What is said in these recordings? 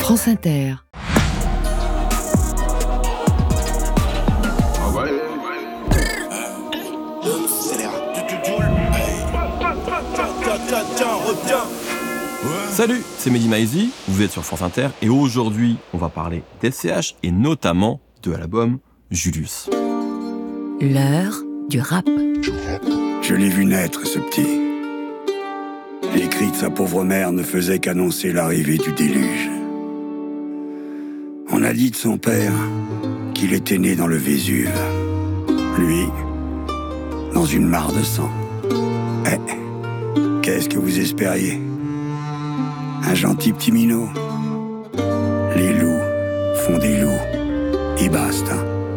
France Inter. Salut, c'est Mehdi Maizi, vous êtes sur France Inter et aujourd'hui on va parler d'SCH et notamment de l'album Julius. L'heure du rap. Je l'ai vu naître, ce petit. Les cris de sa pauvre mère ne faisaient qu'annoncer l'arrivée du déluge. On a dit de son père qu'il était né dans le Vésuve. Lui, dans une mare de sang. Qu'est-ce que vous espériez ? Un gentil petit minot. Les loups font des loups, et basta.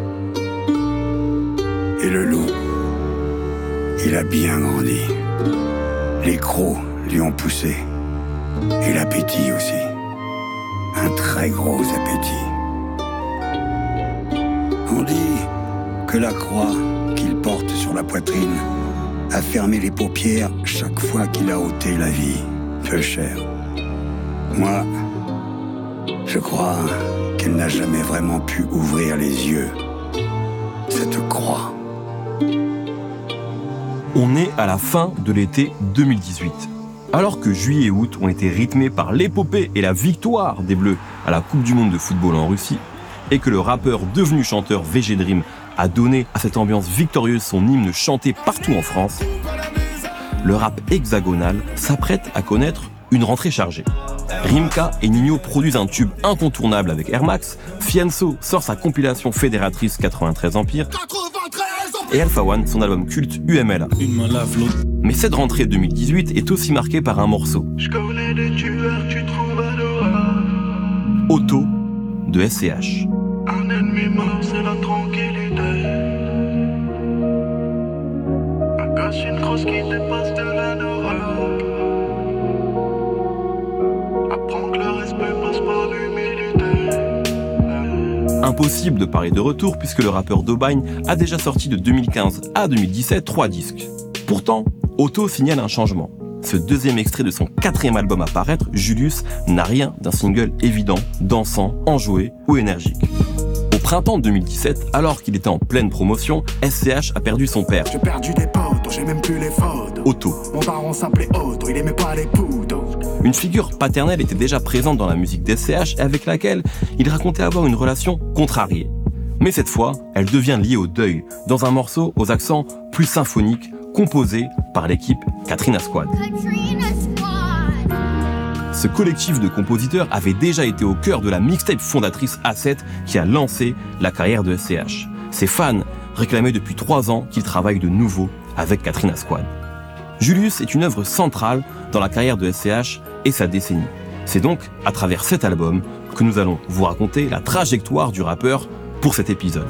Et le loup, il a bien grandi. Les crocs lui ont poussé. Et l'appétit aussi. Un très gros appétit. On dit que la croix qu'il porte sur la poitrine a fermé les paupières chaque fois qu'il a ôté la vie. Peu cher. Moi, je crois qu'elle n'a jamais vraiment pu ouvrir les yeux. Cette croix. On est à la fin de l'été 2018. Alors que juillet et août ont été rythmés par l'épopée et la victoire des Bleus à la Coupe du Monde de football en Russie, et que le rappeur devenu chanteur VG Dream a donné à cette ambiance victorieuse son hymne chanté partout en France, le rap hexagonal s'apprête à connaître une rentrée chargée. Rimka et Nino produisent un tube incontournable avec Air Max, Fianso sort sa compilation fédératrice 93 Empire, et Alpha One son album culte UMLA. Mais cette rentrée 2018 est aussi marquée par un morceau. Auto de SCH. Un ennemi mort, c'est la tranquillité. Un cache une crosse qui dépasse de la Norac. Apprends que le respect passe par l'humilité. Impossible de parler de retour puisque le rappeur d'Aubagne a déjà sorti de 2015 à 2017 3 disques. Pourtant, Auto signale un changement. Ce deuxième extrait de son 4e album à paraître, Julius, n'a rien d'un single évident, dansant, enjoué ou énergique. Au printemps 2017, alors qu'il était en pleine promotion, SCH a perdu son père. J'ai perdu des potes, j'ai même plus les photos. Auto. Mon daron s'appelait Otto, il aimait pas les poudres. Une figure paternelle était déjà présente dans la musique d'SCH et avec laquelle il racontait avoir une relation contrariée. Mais cette fois, elle devient liée au deuil, dans un morceau aux accents plus symphoniques, composé par l'équipe Katrina Squad. Ce collectif de compositeurs avait déjà été au cœur de la mixtape fondatrice A7 qui a lancé la carrière de SCH. Ses fans réclamaient depuis 3 ans qu'il travaille de nouveau avec Katrina Squad. Julius est une œuvre centrale dans la carrière de SCH et sa décennie. C'est donc à travers cet album que nous allons vous raconter la trajectoire du rappeur pour cet épisode.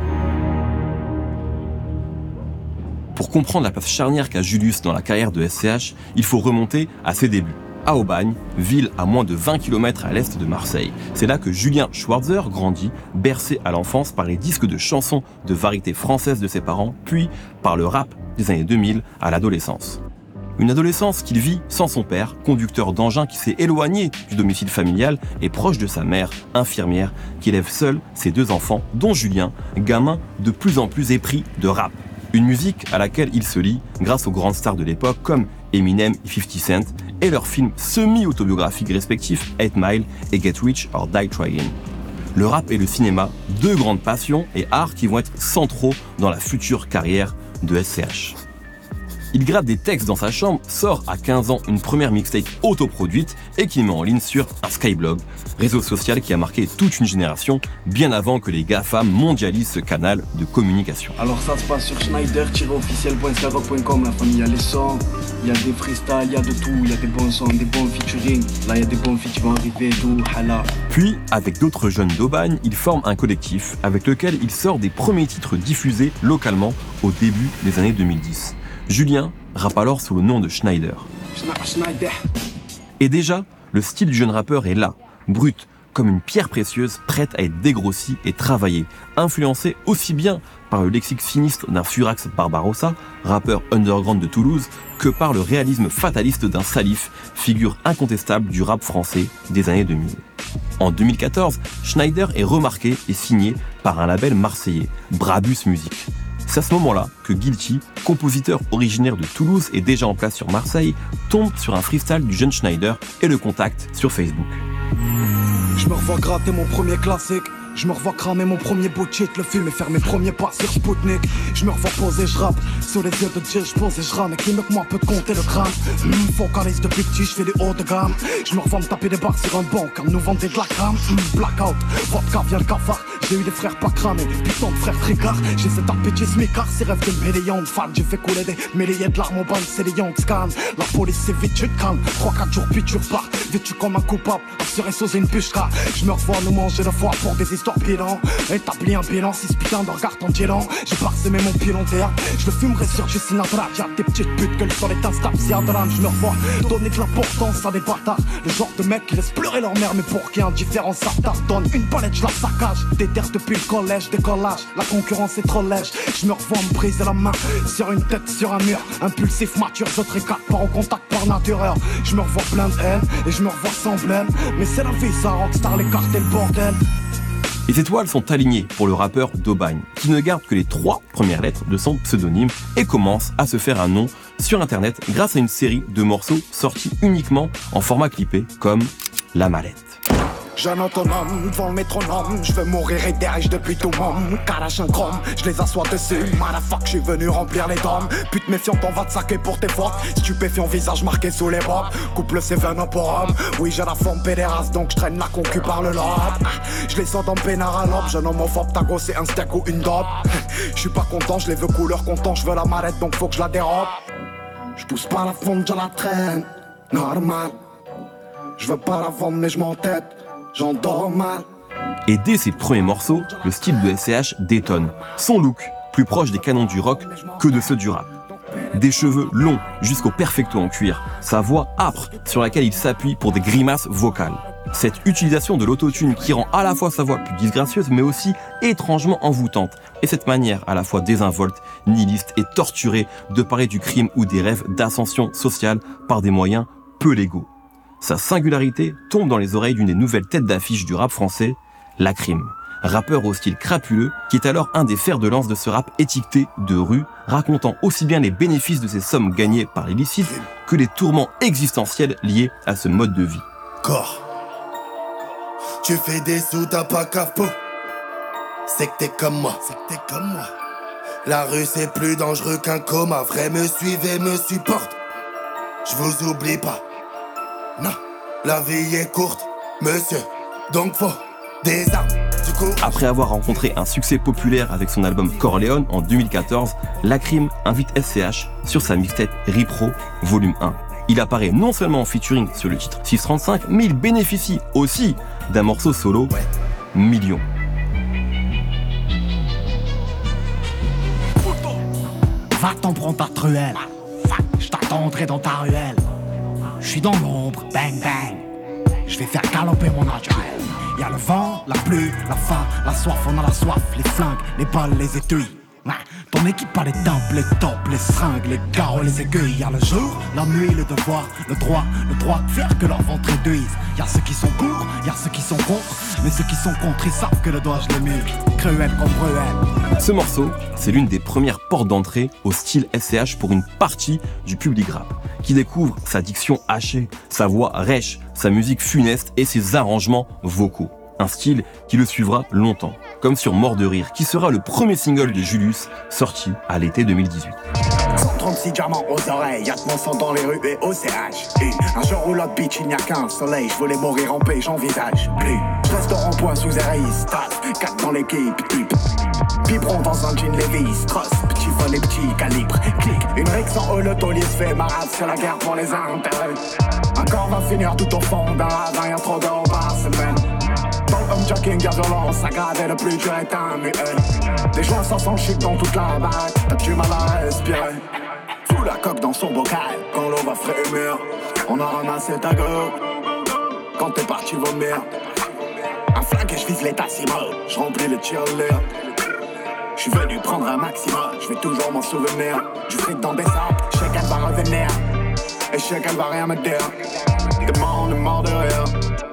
Pour comprendre la place charnière qu'a Julius dans la carrière de SCH, il faut remonter à ses débuts. À Aubagne, ville à moins de 20 km à l'est de Marseille. C'est là que Julien Schwarzer grandit, bercé à l'enfance par les disques de chansons de variété française de ses parents, puis par le rap des années 2000 à l'adolescence. Une adolescence qu'il vit sans son père, conducteur d'engin qui s'est éloigné du domicile familial et proche de sa mère, infirmière, qui élève seule ses 2 enfants, dont Julien, gamin de plus en plus épris de rap. Une musique à laquelle il se lie grâce aux grandes stars de l'époque comme Eminem et 50 Cent et leurs films semi-autobiographiques respectifs 8 Mile et Get Rich or Die Trying. Le rap et le cinéma, 2 grandes passions et arts qui vont être centraux dans la future carrière de SCH. Il gratte des textes dans sa chambre, sort à 15 ans une première mixtape autoproduite et qu'il met en ligne sur un Skyblog, réseau social qui a marqué toute une génération bien avant que les GAFAM mondialisent ce canal de communication. Alors ça se passe sur Schneider-officiel.skyrock.com, la famille, il y a les sons, il y a des freestyles, il y a de tout, il y a des bons sons, des bons featuring, là il y a des bons feats qui vont arriver, tout, hala. Puis, avec d'autres jeunes d'Aubagne, il forme un collectif avec lequel il sort des premiers titres diffusés localement au début des années 2010. Julien rappe alors sous le nom de Schneider. Et déjà, le style du jeune rappeur est là, brut, comme une pierre précieuse prête à être dégrossie et travaillée, influencée aussi bien par le lexique sinistre d'un Furax Barbarossa, rappeur underground de Toulouse, que par le réalisme fataliste d'un Salif, figure incontestable du rap français des années 2000. En 2014, Schneider est remarqué et signé par un label marseillais, Brabus Music. C'est à ce moment-là que Guilty, compositeur originaire de Toulouse et déjà en place sur Marseille, tombe sur un freestyle du jeune Schneider et le contacte sur Facebook. Je me revois gratter mon premier classique. Je me revois cramer mon premier beau cheat, le film et faire mes premiers pas sur Spoutnik. Je me revois poser, je rappe, sur les yeux de Dieu, je pose et je rame. Et qui mieux que moi peut compter le crâne. Focalise depuis petit, je fais des hauts de gamme. Je me revois me taper des barres sur un banc, comme nous vendait de la crème. Blackout, vodka vient le cafard. J'ai eu des frères pas cramés, putain de frères tricards. J'ai cet appétit smicard, ces rêves de millions de fans. J'ai fait couler des milliers de larmes au bain, c'est les young scans. La police c'est vite, tu te calmes. 3-4 jours puis tu repars, vêtu comme un coupable. Assuré sous une pushka. Je me revois nous manger de foie pour des histoires bilan. Établi un bilan, 6 putains de regards en dilant. J'ai parsemé mon pilon théâtre. Je le fumerai sur du Sinatra. Y'a des petites putes que le sol est instable. Si à drame, je me revois donner de l'importance à des bâtards. Le genre de mec qui laisse pleurer leur mère, mais pour qui indifférent ça donne une palette, je la saccage. Déterre depuis le collège, décollage. La concurrence est trop lèche. Je me revois me briser la main sur une tête, sur un mur. Impulsif, mature, je tricade par en contact par nature. Je me revois plein de haine et je me revois sans blême. Mais c'est la vie, ça, rockstar, l'écart et le bordel. Les étoiles sont alignées pour le rappeur d'Aubagne, qui ne garde que les 3 premières lettres de son pseudonyme et commence à se faire un nom sur internet grâce à une série de morceaux sortis uniquement en format clippé comme La Mallette. Jeune autonome, devant le métronome, je veux mourir et derrière depuis tout monde. Carache un chrome, je les assois dessus. Motherfuck, je suis venu remplir les dômes. Pute méfiante, on va te saquer pour tes fautes. Stupéfiant, visage marqué sous les robes. Couple Seven pour homme. Oui, j'ai la forme pédéraste, donc je traîne la concu par le lobe. Je les sors dans le pénard à l'aube. Jeune homophobe, ta gosse, c'est un steak ou une dope. Je suis pas content, je les veux couleur content. Je veux la mallette, donc faut que je la dérobe. Je pousse pas la fonte, je la traîne. Normal. Je veux pas la vendre, mais je m'entête. J'endors mal. Et dès ses premiers morceaux, le style de SCH détonne. Son look, plus proche des canons du rock que de ceux du rap. Des cheveux longs jusqu'au perfecto en cuir, sa voix âpre sur laquelle il s'appuie pour des grimaces vocales. Cette utilisation de l'autotune qui rend à la fois sa voix plus disgracieuse mais aussi étrangement envoûtante. Et cette manière à la fois désinvolte, nihiliste et torturée de parler du crime ou des rêves d'ascension sociale par des moyens peu légaux. Sa singularité tombe dans les oreilles d'une des nouvelles têtes d'affiche du rap français, Lacrim, rappeur au style crapuleux, qui est alors un des fers de lance de ce rap étiqueté de rue, racontant aussi bien les bénéfices de ces sommes gagnées par l'illicite que les tourments existentiels liés à ce mode de vie. Corps, tu fais des sous, t'as pas capot. C'est que t'es comme moi, La rue c'est plus dangereux qu'un coma. Vrai, me suivez, me supporte. Je vous oublie pas. Non, la vie est courte, monsieur, donc faut des armes. Du coup... Après avoir rencontré un succès populaire avec son album Corleone en 2014, Lacrim invite SCH sur sa mixtape Repro Volume 1. Il apparaît non seulement en featuring sur le titre 635, mais il bénéficie aussi d'un morceau solo, Million. Va-t'en prendre ta truelle, je t'attendrai dans ta ruelle. Je suis dans l'ombre, bang bang. Je vais faire galoper mon naturel. Y'a le vent, la pluie, la faim, la soif, on a la soif, les flingues, les balles, les étuis. Ton équipe a les tempes, les tops, les seringues, les carreaux, les aiguilles. Y'a le jour, la nuit, le devoir, le droit de faire que leur ventre réduise. Y'a ceux qui sont pour, y'a ceux qui sont contre, mais ceux qui sont contre, ils savent que le doigt je les mue. Cruel comme Bruel. Ce morceau, c'est l'une des premières portes d'entrée au style SCH pour une partie du public rap, qui découvre sa diction hachée, sa voix rêche, sa musique funeste et ses arrangements vocaux. Un style qui le suivra longtemps, comme sur Mort de rire, qui sera le premier single de Julius, sorti à l'été 2018. 136 diamants aux oreilles, y'a de mon sang dans les rues et au CH. Un jour où l'autre bitch, il n'y a qu'un soleil, je voulais mourir en paix, j'envisage plus. Je reste au rond-point sous Eris, tasse, 4 dans l'équipe, type. Biberon dans un jean Levi's, cross, petit volet, petit calibre, clic. Une rixe en haut, le taulier se fait marade, c'est la guerre pour les intérêts. Un corps va finir tout au fond d'un ravin, y'a trop d'or par semaine. Homme jacking, y'a violence, aggravé, le plus dur est un muet. Des joints sans chic dans toute la baraque, t'as du mal à respirer. Fous la coque dans son bocal, quand l'eau va frémir. On a ramassé ta gueule, quand t'es parti vomir. Un flingue et je vise l'état civil, je remplis le tirelire. Je suis venu prendre un maximum, je vais toujours m'en souvenir. Du fric dans des arbres, je sais qu'elle va revenir. Et je sais qu'elle va rien me dire. Demande mort de rire.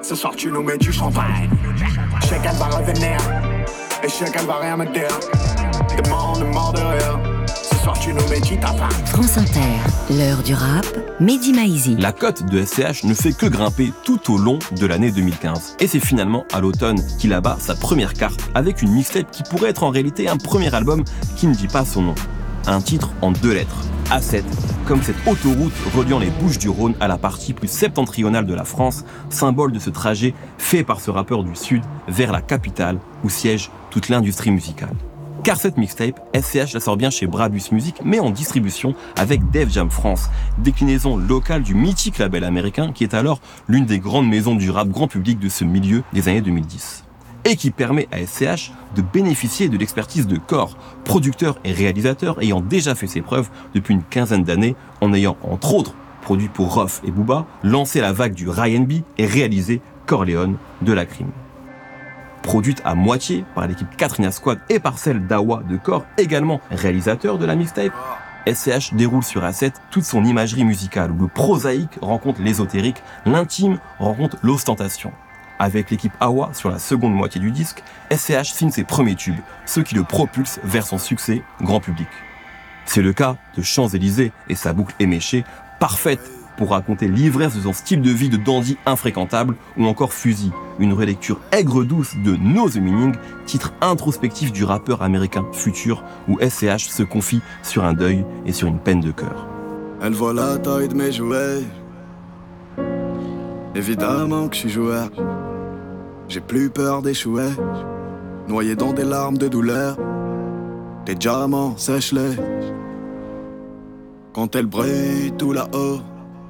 Ce soir tu nous mets du champagne. Je sais qu'elle va revenir, et je sais qu'elle va rien me dire. Demande de rire. Ce soir tu nous mets du tapin. France Inter, l'heure du rap, Mehdi Maizi. La cote de SCH ne fait que grimper tout au long de l'année 2015. Et c'est finalement à l'automne qu'il abat sa première carte avec une mixtape qui pourrait être en réalité un premier album qui ne dit pas son nom. Un titre en 2 lettres, A7, comme cette autoroute reliant les Bouches-du-Rhône à la partie plus septentrionale de la France, symbole de ce trajet fait par ce rappeur du Sud vers la capitale où siège toute l'industrie musicale. Car cette mixtape, SCH la sort bien chez Brabus Music, mais en distribution avec Def Jam France, déclinaison locale du mythique label américain qui est alors l'une des grandes maisons du rap grand public de ce milieu des années 2010. Et qui permet à SCH de bénéficier de l'expertise de Core, producteur et réalisateur ayant déjà fait ses preuves depuis une quinzaine d'années en ayant, entre autres, produit pour Rof et Booba, lancé la vague du R&B et réalisé Corleone de la Crime. Produite à moitié par l'équipe Katrina Squad et par celle d'Awa de Core, également réalisateur de la mixtape, SCH déroule sur A7 toute son imagerie musicale où le prosaïque rencontre l'ésotérique, l'intime rencontre l'ostentation. Avec l'équipe Awa sur la seconde moitié du disque, SCH signe ses premiers tubes, ceux qui le propulsent vers son succès grand public. C'est le cas de Champs-Élysées et sa boucle éméchée, parfaite pour raconter l'ivresse de son style de vie de dandy infréquentable, ou encore Fusil, une relecture aigre-douce de Know the Meaning, titre introspectif du rappeur américain Future, où SCH se confie sur un deuil et sur une peine de cœur. Elle voit la taille de mes jouets. Évidemment que je suis joueur. J'ai plus peur d'échouer. Noyé dans des larmes de douleur. Tes diamants, sèche-les. Quand elle brille tout là-haut,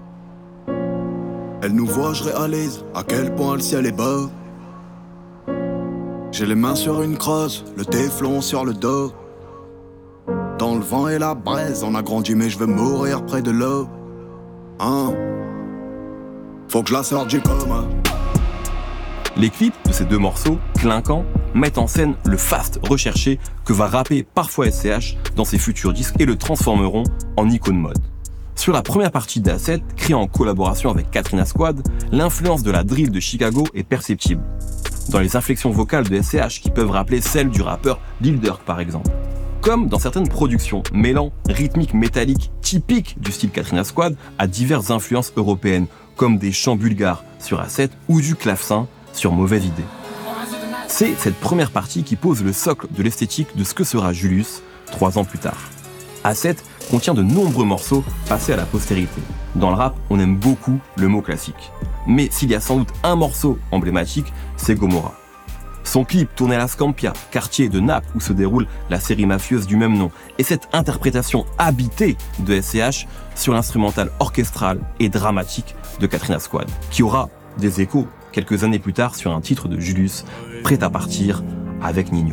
elle nous voit, je réalise à quel point le ciel est beau. J'ai les mains sur une crosse, le téflon sur le dos. Dans le vent et la braise, on a grandi mais je veux mourir près de l'eau. Hein? Faut que je la sorte du coma. Les clips de ces 2 morceaux, clinquants, mettent en scène le fast recherché que va rapper parfois SCH dans ses futurs disques et le transformeront en icône mode. Sur la première partie d'A7, créée en collaboration avec Katrina Squad, l'influence de la drill de Chicago est perceptible. Dans les inflexions vocales de SCH qui peuvent rappeler celles du rappeur Lil Durk par exemple. Comme dans certaines productions mêlant rythmique métallique typique du style Katrina Squad à diverses influences européennes, comme des chants bulgares sur A7 ou du clavecin sur Mauvaise Idée. C'est cette première partie qui pose le socle de l'esthétique de ce que sera Julius 3 ans plus tard. A7 contient de nombreux morceaux passés à la postérité. Dans le rap, on aime beaucoup le mot classique. Mais s'il y a sans doute un morceau emblématique, c'est Gomorrah. Son clip tourné à la Scampia, quartier de Naples où se déroule la série mafieuse du même nom, et cette interprétation habitée de SCH sur l'instrumental orchestral et dramatique de Katrina Squad, qui aura des échos quelques années plus tard sur un titre de Julius, Prêt à partir avec Nino.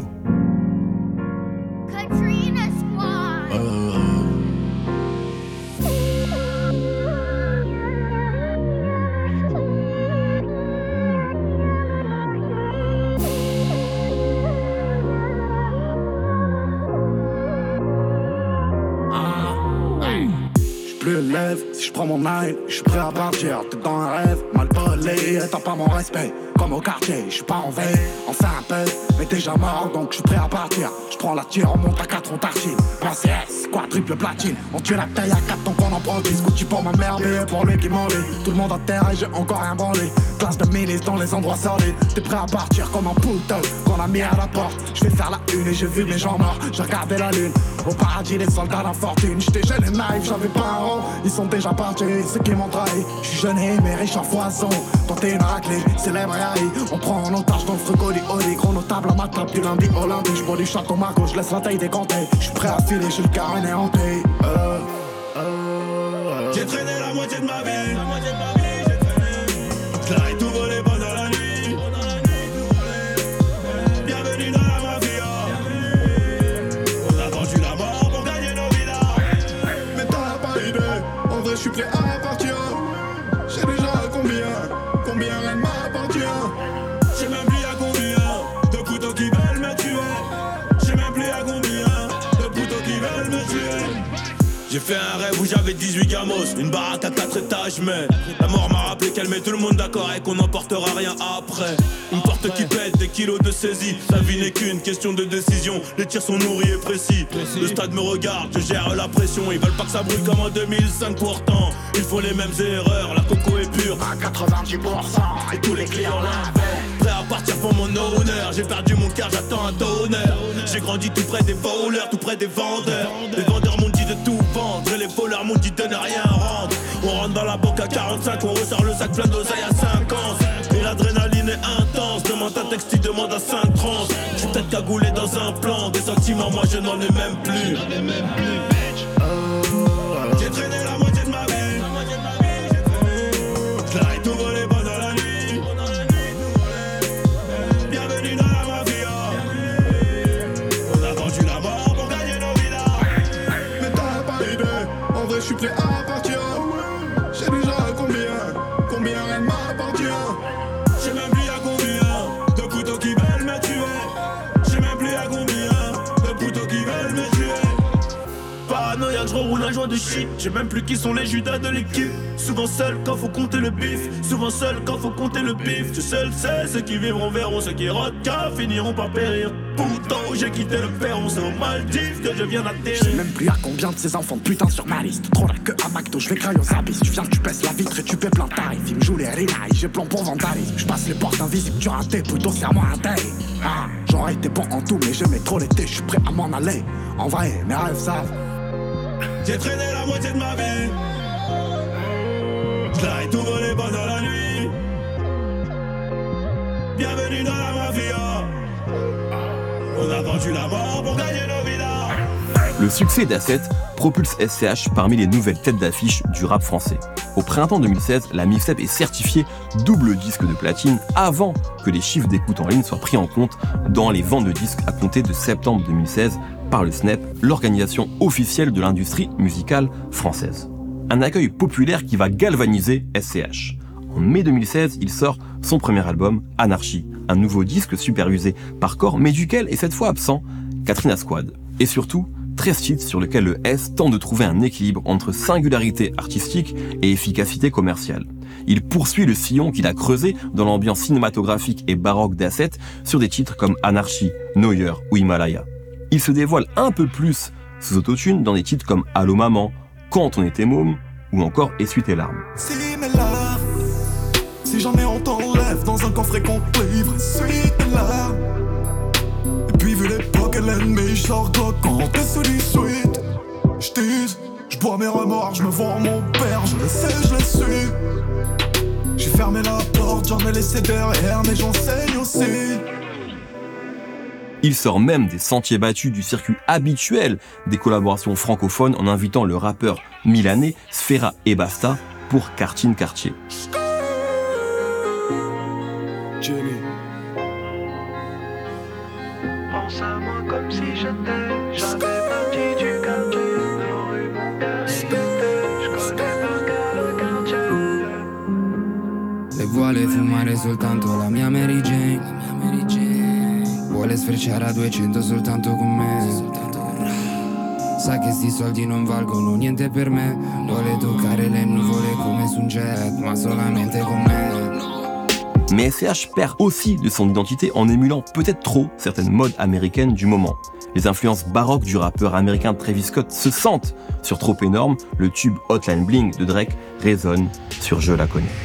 Plus lève, si je prends mon aile, je suis prêt à partir. T'es dans un rêve, mal volé, t'as pas mon respect. Comme au quartier, je suis pas en veille, on fait un peu, mais déjà mort, donc je suis prêt à partir. Je prends la tire, on monte à 4, on tartine. Moi CS, quadruple platine, on tue la taille à 4 donc on en prend 10. Gucci pour ma mère, mais pour lui qui m'enlève. Tout le monde à terre et j'ai encore rien branlé. Classe de milice dans les endroits solides. T'es prêt à partir comme un puto qu'on a mis à la porte. Je vais faire la une et j'ai vu mes gens morts. J'ai regardé la lune, au paradis les soldats d'infortune. J'étais jeune et naïf, j'avais pas un rond. Ils sont déjà partis, ceux qui m'ont trahi. Je suis jeune et mais riche en foison. Tenter une raclée, célèbre et haï. On prend en otage dans le frugoli oli. Gros notable à ma table du lundi au lundi. J'bois du château Marco, je laisse la taille décomptée. J'suis prêt à filer, j'ai le cœur énéanté. J'ai traîné la moitié de ma vie. J'l'ai tout volé pendant la nuit. Bienvenue dans la mafia. On a vendu la mort pour gagner nos vidas. Mais t'as pas idée, en vrai j'suis prêt à partir. J'ai déjà combien rien ne m'appartient. J'sais même plus à combien de couteaux qui veulent me tuer. J'sais même plus à combien de couteaux qui veulent me tuer. J'ai fait un rêve où j'avais 18 gamos, une baraque à 4 étages, mais la mort m'a rappelé qu'elle met tout le monde d'accord et qu'on n'emportera rien après. Une porte qui pète, des kilos de saisie. La vie n'est qu'une question de décision. Les tirs sont nourris et précis. Le stade me regarde, je gère la pression. Ils veulent pas que ça brûle comme en 2005 pourtant. Ils font les mêmes erreurs, la coco est pure à 90% et tous les clients l'avaient. Prêt à partir pour mon honneur. J'ai perdu mon cœur, j'attends un donneur. J'ai grandi tout près des voleurs, tout près des vendeurs. Les vendeurs m'ont dit de tout vendre et les voleurs m'ont dit de ne rien rendre. On rentre dans la banque à 45, on ressort le sac plein d'oseille à 50. Et l'adrénaline est intense, demande un texte, il demande à 5 trans. J'suis peut-être cagoulé dans un plan, des sentiments moi je n'en ai même plus. J'ai traîné la moitié de ma vie. J'l'ai tout volé pendant la nuit. Bienvenue dans la mafia. On a vendu la mort pour gagner nos vidas. Mais t'as pas idée, en vrai j'suis prêt à partir. J'ai déjà combien elle m'appartient. J'sais même plus à combien de couteaux qui veulent me tuer. J'sais même plus à combien de couteaux qui veulent me tuer. Paranoïaque, j'roule un joint de shit. J'sais même plus qui sont les Judas de l'équipe. Souvent seul quand faut compter le bif. Souvent seul quand faut compter le bif. Tu seul sais, ceux qui vivront verront, ceux qui rotent finiront par périr. Pourtant j'ai quitté le perron, c'est aux Maldives que je viens d'atterrir. Je sais même plus à combien de ces enfants de putain sur ma liste. Trop là que à McDo, je vais crailler aux abysses. Tu viens, tu pèses la vitre et tu paies plein tarif. Il me joue les rinailles, j'ai plan pour vandalisme. Je passe les portes invisibles, tu ratais, plutôt serre-moi un taille. Ah, j'aurais été bon en tout, mais j'aimais trop l'été, je suis prêt à m'en aller. En vrai, mes rêves savent. J'ai traîné la moitié de ma vie. J'l'ai tout volé pendant la nuit. Bienvenue dans la mafia. On a vendu la mort pour gagner nos vidas. Le succès d'A7 propulse SCH parmi les nouvelles têtes d'affiche du rap français. Au printemps 2016, la mixtape est certifiée double disque de platine avant que les chiffres d'écoute en ligne soient pris en compte dans les ventes de disques à compter de septembre 2016 par le SNEP, l'organisation officielle de l'industrie musicale française. Un accueil populaire qui va galvaniser SCH. En mai 2016, il sort son premier album, Anarchie, un nouveau disque supervisé par corps, mais duquel est cette fois absent Katrina Squad. Et surtout, 13 titres sur lesquels le S tente de trouver un équilibre entre singularité artistique et efficacité commerciale. Il poursuit le sillon qu'il a creusé dans l'ambiance cinématographique et baroque d'A7 sur des titres comme Anarchie, Neuer ou Himalaya. Il se dévoile un peu plus sous autotune dans des titres comme Allô Maman, Quand on était môme ou encore Essuie tes larmes. Si mes larmes, si jamais on t'enlève dans un coffret qu'on te livre, essuie tes larmes. Et puis vu l'époque et l'ennemi, genre Glock quand t'es sollicite. J'tise, j'bois mes remords, j'me vois mon père, je le sais, je l'ai su. J'ai fermé la porte, j'en ai laissé derrière, mais j'enseigne aussi. Il sort même des sentiers battus du circuit habituel des collaborations francophones en invitant le rappeur milanais Sfera Ebbasta pour Cartine Cartier. Jenny. Pense à moi comme si j'étais parti du quartier. Rue Montpellier, je connais par cœur le quartier. E vuole fumare soltanto la mia Mary Jane. Vuole sfrecciare a 200 soltanto con me. Sa che sti soldi non valgono niente per me. Vuole toccare le nuvole come su un jet, ma solamente con me. Mais SCH perd aussi de son identité en émulant peut-être trop certaines modes américaines du moment. Les influences baroques du rappeur américain Travis Scott se sentent sur Trop Énorme, le tube Hotline Bling de Drake résonne sur Je la connais.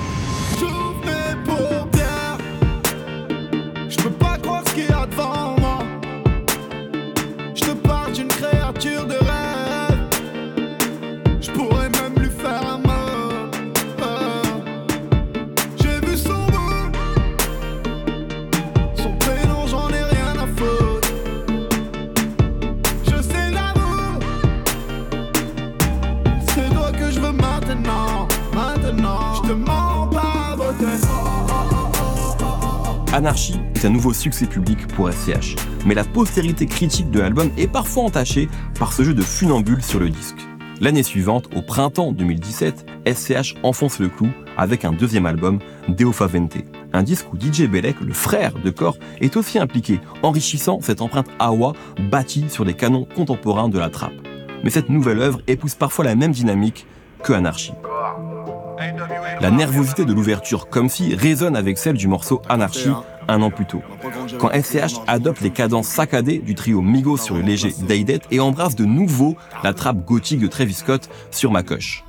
Anarchie est un nouveau succès public pour SCH, mais la postérité critique de l'album est parfois entachée par ce jeu de funambule sur le disque. L'année suivante, au printemps 2017, SCH enfonce le clou avec un deuxième album, Deo Favente, un disque où DJ Bellec, le frère de Core, est aussi impliqué, enrichissant cette empreinte Awa bâtie sur les canons contemporains de la trappe. mais cette nouvelle œuvre épouse parfois la même dynamique que Anarchy. La nervosité de l'ouverture Comme Si résonne avec celle du morceau Anarchy un an plus tôt, quand SCH adopte les cadences saccadées du trio Migos sur le léger Day Date et embrasse de nouveau la trappe gothique de Travis Scott sur Macoche.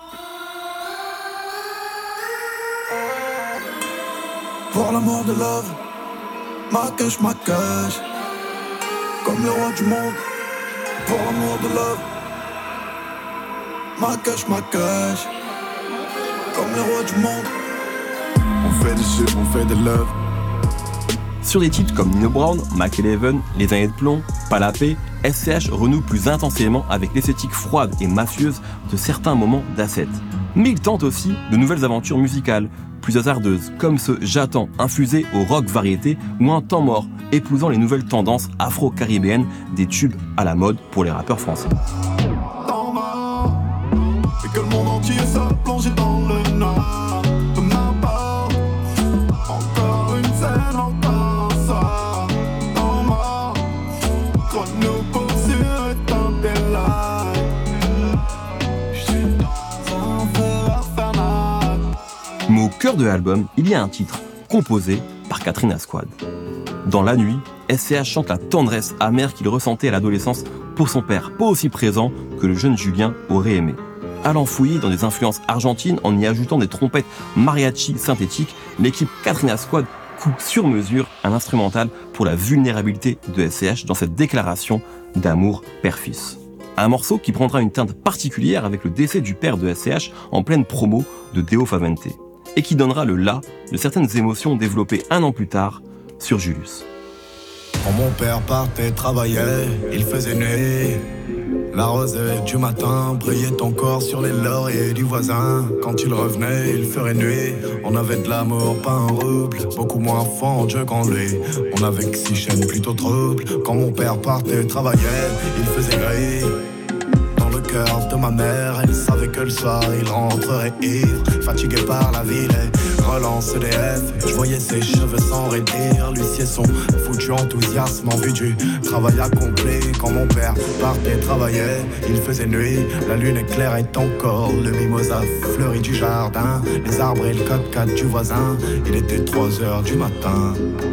Pour l'amour de love, Macoche, comme le roi du monde. Pour l'amour de love, Macoche, comme le roi du monde. On fait des shit, on fait des love. Sur des titres comme Nino Brown, Mac 11, Les années de plomb, Pas la paix, SCH renoue plus intensément avec l'esthétique froide et mafieuse de certains moments d'A7. Mais il tente aussi de nouvelles aventures musicales, plus hasardeuses, comme ce J'attends infusé au rock variété ou un Temps mort épousant les nouvelles tendances afro-caribéennes des tubes à la mode pour les rappeurs français. Temps mort, et que le monde entier soit plongé dans le noir. De ma part, encore une scène en passant. Temps mort, crois nous poursuivre et tenter là. J'suis dans un feu infernal. Mais au cœur de l'album, il y a un titre composé par Katrina Squad. Dans La Nuit, SCH chante la tendresse amère qu'il ressentait à l'adolescence pour son père, pas aussi présent que le jeune Julien aurait aimé. Allant fouiller dans des influences argentines en y ajoutant des trompettes mariachi synthétiques, l'équipe Katrina Squad coupe sur mesure un instrumental pour la vulnérabilité de SCH dans cette déclaration d'amour père-fils. Un morceau qui prendra une teinte particulière avec le décès du père de SCH en pleine promo de Deo Favente, et qui donnera le là de certaines émotions développées un an plus tard sur Julius. Quand mon père partait travailler, il faisait nuit. La rosée du matin brillait encore sur les lauriers du voisin. Quand il revenait, il ferait nuit. On avait de l'amour, pas un rouble, beaucoup moins fendeux qu'en lui. On avait que 6 chaînes plutôt troubles. Quand mon père partait travailler, il faisait gris. Dans le cœur de ma mère, elle savait que le soir il rentrerait ivre, fatigué par la ville et relance EDF. Je voyais ses cheveux s'enraidir, l'huissier son foutu enthousiasme en vue du travail accompli. Quand mon père partait travailler, il faisait nuit, la lune éclairait encore le mimosa fleuri du jardin, les arbres et le 4x4 du voisin. Il était 3h du matin.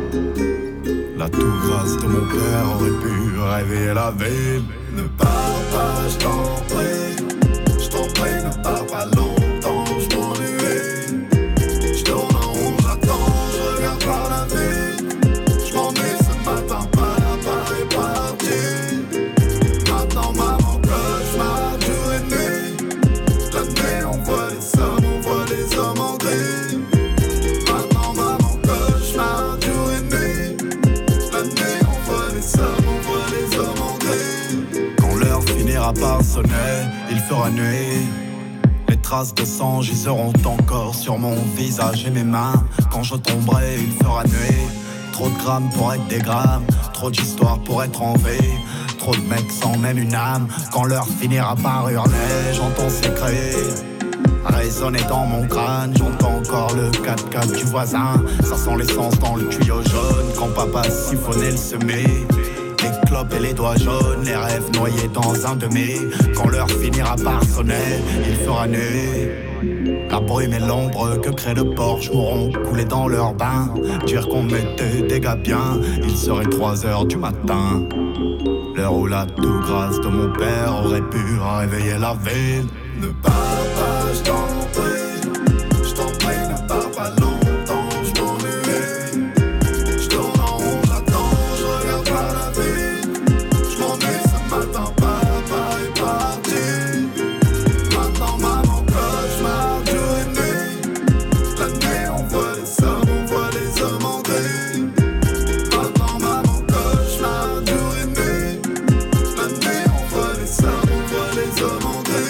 La toux grasse de mon père aurait pu réveiller la ville. Ne pars pas, je t'en prie, ne pars pas longtemps, je m'ennuie. Je tourne en rond, j'attends, je regarde par la vie. Je m'ennuie ce matin, papa est parti. Maintenant maman cauchemar, jour et nuit. La nuit on voit les hommes, on voit les hommes en gris. Maintenant maman cauchemar, jour et nuit. La nuit on voit les hommes, on voit les hommes en gris. Quand l'heure finira par sonner, il fera nuit. Les traces de sang giseront encore sur mon visage et mes mains. Quand je tomberai, il fera nuit. Trop de grammes pour être des grammes, trop d'histoires pour être en vie. Trop de mecs sans même une âme. Quand l'heure finira par hurler, j'entends ses cris résonner dans mon crâne. J'entends encore le 4x4 du voisin. Ça sent l'essence dans le tuyau jaune. Quand papa siphonnait le semis, les clopes et les doigts jaunes, les rêves noyés dans un demi. Quand l'heure finira par sonner, il fera nuit. La brume et l'ombre que crée le porche mourront coulés dans leur bain. Dire qu'on mettait des gars bien, il serait 3h du matin. L'heure où la toux grasse de mon père aurait pu réveiller la ville. Ne pars pas, je t'en prie, ne pars pas longtemps, je m'ennuie. Je tourne en rond, j'attends, je regarde par la vie. Je m'ennuie ce matin, papa est parti. Maintenant maman cauchemar, jour et nuit. La nuit on voit les hommes, on voit les hommes en gris. Maintenant maman cauchemar, jour et nuit. La nuit on voit les hommes, on voit les hommes en gris.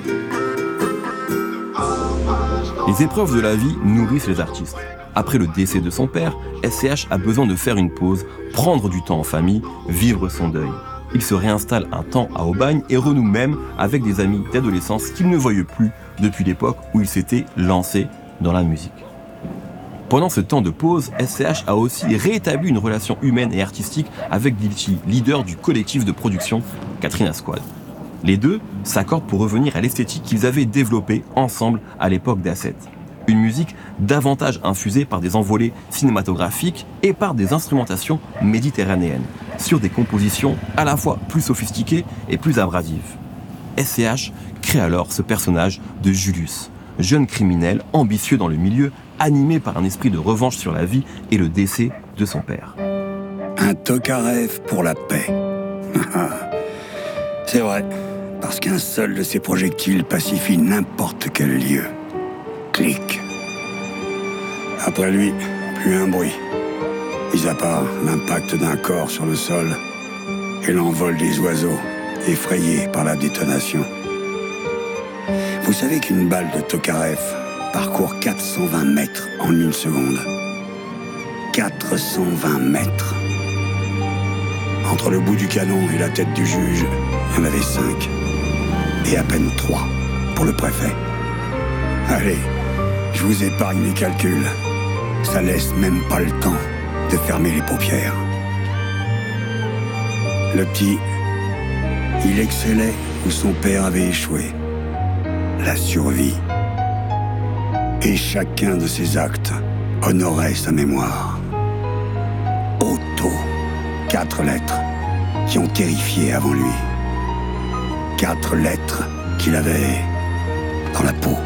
Les épreuves de la vie nourrissent les artistes. Après le décès de son père, SCH a besoin de faire une pause, prendre du temps en famille, vivre son deuil. Il se réinstalle un temps à Aubagne et renoue même avec des amis d'adolescence qu'il ne voyait plus depuis l'époque où il s'était lancé dans la musique. Pendant ce temps de pause, SCH a aussi réétabli une relation humaine et artistique avec Dilchi, leader du collectif de production Katrina Squad. Les deux s'accordent pour revenir à l'esthétique qu'ils avaient développée ensemble à l'époque d'A7. Une musique davantage infusée par des envolées cinématographiques et par des instrumentations méditerranéennes, sur des compositions à la fois plus sophistiquées et plus abrasives. SCH crée alors ce personnage de Julius, jeune criminel ambitieux dans le milieu, animé par un esprit de revanche sur la vie et le décès de son père. Un Tokarev pour la paix. C'est vrai, parce qu'un seul de ces projectiles pacifie n'importe quel lieu. Clic. Après lui, plus un bruit. Mis à part l'impact d'un corps sur le sol et l'envol des oiseaux, effrayés par la détonation. Vous savez qu'une balle de Tokarev parcourt 420 mètres en une seconde. 420 mètres. Entre le bout du canon et la tête du juge, il y en avait 5. Et à peine 3 pour le préfet. Allez, je vous épargne les calculs. Ça laisse même pas le temps de fermer les paupières. Le petit, il excellait où son père avait échoué. La survie. Et chacun de ses actes honorait sa mémoire. Otto, 4 lettres qui ont terrifié avant lui. 4 lettres qu'il avait dans la peau.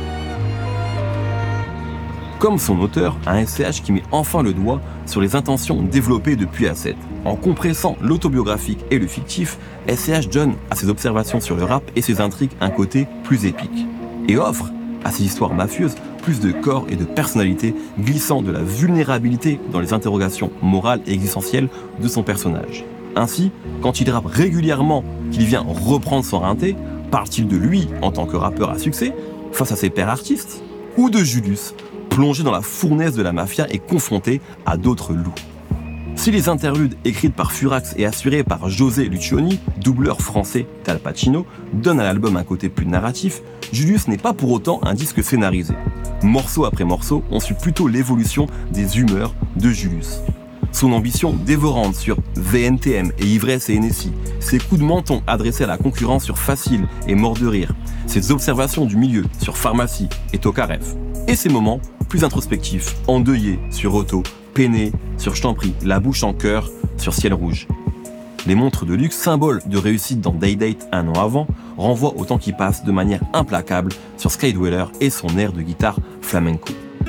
Comme son auteur, un SCH qui met enfin le doigt sur les intentions développées depuis A7. En compressant l'autobiographique et le fictif, SCH donne à ses observations sur le rap et ses intrigues un côté plus épique. Et offre à ses histoires mafieuses plus de corps et de personnalité, glissant de la vulnérabilité dans les interrogations morales et existentielles de son personnage. Ainsi, quand il rappe régulièrement qu'il vient reprendre son rinté, parle-t-il de lui en tant que rappeur à succès, face à ses pairs artistes, ou de Julius, plongé dans la fournaise de la mafia et confronté à d'autres loups? Si les interludes écrites par Furax et assurées par José Lucioni, doubleur français d'Al Pacino, donnent à l'album un côté plus narratif, Julius n'est pas pour autant un disque scénarisé. Morceau après morceau, on suit plutôt l'évolution des humeurs de Julius. Son ambition dévorante sur VNTM et Ivresse et NSI, ses coups de menton adressés à la concurrence sur Facile et Mort de Rire, ses observations du milieu sur Pharmacie et Tokarev, et ses moments plus introspectifs, endeuillés sur Otto, peiné sur Je t'en prie, La bouche en cœur sur Ciel rouge. Les montres de luxe, symbole de réussite dans Day Date un an avant, renvoient au temps qui passe de manière implacable sur Skydweller et son air de guitare flamenco.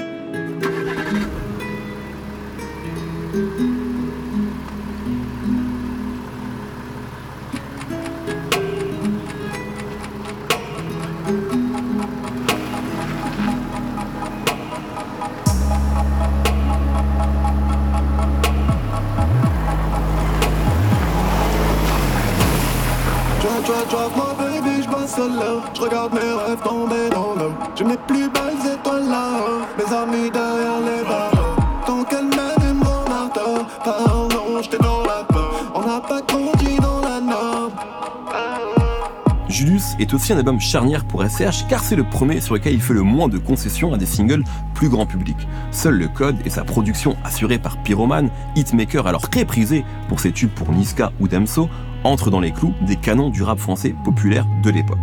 Je regarde mes rêves tomber dans l'eau. J'ai mes plus belles étoiles là-haut. Mes amis derrière les barreaux. Tant qu'elle mène mon marteau. Pardon, j'étais dans la peau. On n'a pas grandi dans la norme. Julius est aussi un album charnière pour SCH car c'est le premier sur lequel il fait le moins de concessions à des singles plus grand public. Seul le code et sa production assurée par Pyroman, hitmaker alors très prisé pour ses tubes pour Niska ou Damso, entrent dans les clous des canons du rap français populaire de l'époque.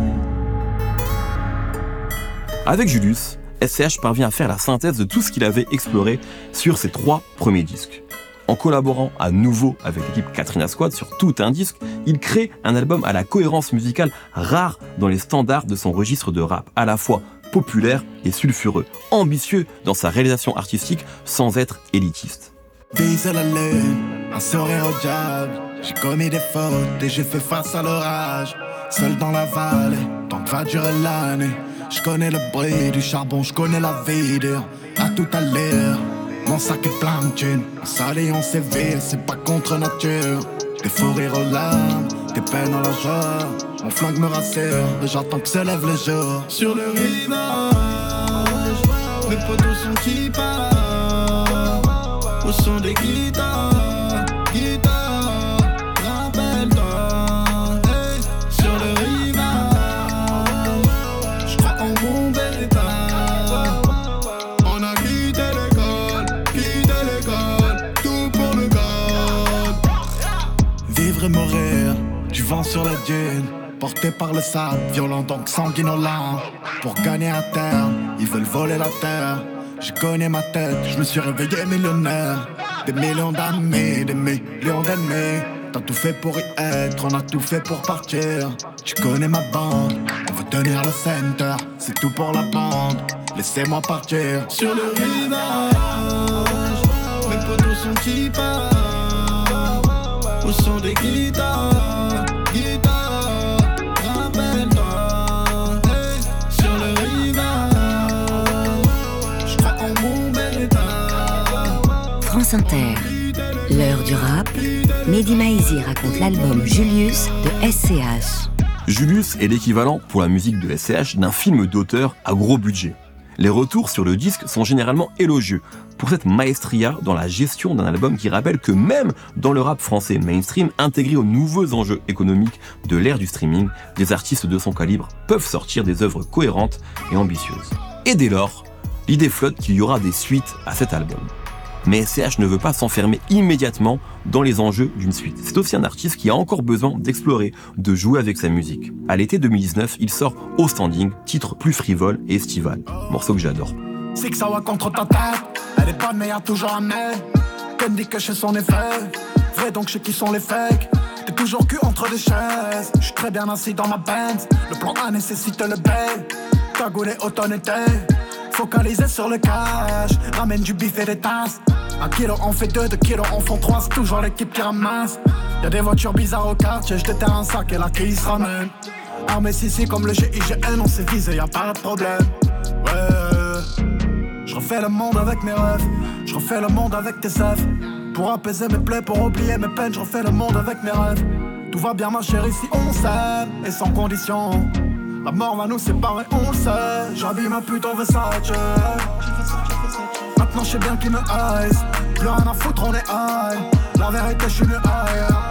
Avec Julius, SCH parvient à faire la synthèse de tout ce qu'il avait exploré sur ses 3 premiers disques. En collaborant à nouveau avec l'équipe Katrina Squad sur tout un disque, il crée un album à la cohérence musicale rare dans les standards de son registre de rap, à la fois populaire et sulfureux, ambitieux dans sa réalisation artistique sans être élitiste. Viser la lune, un sourire au diable. J'ai commis des fautes et j'ai fait face à l'orage. Seul dans la vallée, tant que va durer l'année. Je connais le bruit du charbon, je connais la vie dure. À tout à l'heure, mon sac est plein de thunes. On s'allie, on séville, c'est pas contre nature. Des fous rires aux larmes, des peines à la joie. Mon flingue me rassure, et j'attends que se lève le jour. Sur le rivage, mes potos sont qui partent au son des guitares. Mourir, du vent sur la dune, portés par le sable, violent donc sanguinolent. Pour gagner à terre, ils veulent voler la terre. Je connais ma tête, je me suis réveillé millionnaire. Des millions d'amis, des millions d'ennemis. T'as tout fait pour y être, on a tout fait pour partir. Tu connais ma bande, on veut tenir le center. C'est tout pour la bande, laissez-moi partir. Sur le rivage, mes potos sont qui partent. Au son des guitares, rappelle-toi. Hey, sur le rivage, je crois en mon bel état. France Inter, l'heure du rap, Mehdi Maizi raconte l'album Julius de SCH. Julius est l'équivalent pour la musique de SCH d'un film d'auteur à gros budget. Les retours sur le disque sont généralement élogieux pour cette maestria dans la gestion d'un album qui rappelle que même dans le rap français mainstream, intégré aux nouveaux enjeux économiques de l'ère du streaming, des artistes de son calibre peuvent sortir des œuvres cohérentes et ambitieuses. Et dès lors, l'idée flotte qu'il y aura des suites à cet album. Mais SCH ne veut pas s'enfermer immédiatement dans les enjeux d'une suite. C'est aussi un artiste qui a encore besoin d'explorer, de jouer avec sa musique. À l'été 2019, il sort Au Standing, titre plus frivole et estival, morceau que j'adore. C'est que ça va contre ta tête, elle est bonne mais y'a toujours un mais. Ken dit que chez son effet, vrai donc chez qui sont les fakes. T'es toujours cul entre des chaises, j'suis très bien assis dans ma Benz. Le plan A nécessite le B, cagoulé automne été. Focalisé sur le cash, ramène du bif et des tasses. 1 kilo on fait 2 kilos on font 3, c'est toujours l'équipe qui ramasse. Y'a des voitures bizarres au quartier, j'déterre un sac et la clé se ramène. Armé si comme le GIGN, on s'est visé, y'a pas de problème. Ouais, je refais le monde avec mes rêves, je refais le monde avec tes œufs. Pour apaiser mes plaies, pour oublier mes peines, je refais le monde avec mes rêves. Tout va bien ma chérie si on s'aime, et sans condition. La mort va nous séparer, on le sait. J'habille ma pute en Versace. Maintenant je sais bien qui me haïs. Plus rien à foutre, on est high. La vérité, je suis mieux ailleurs.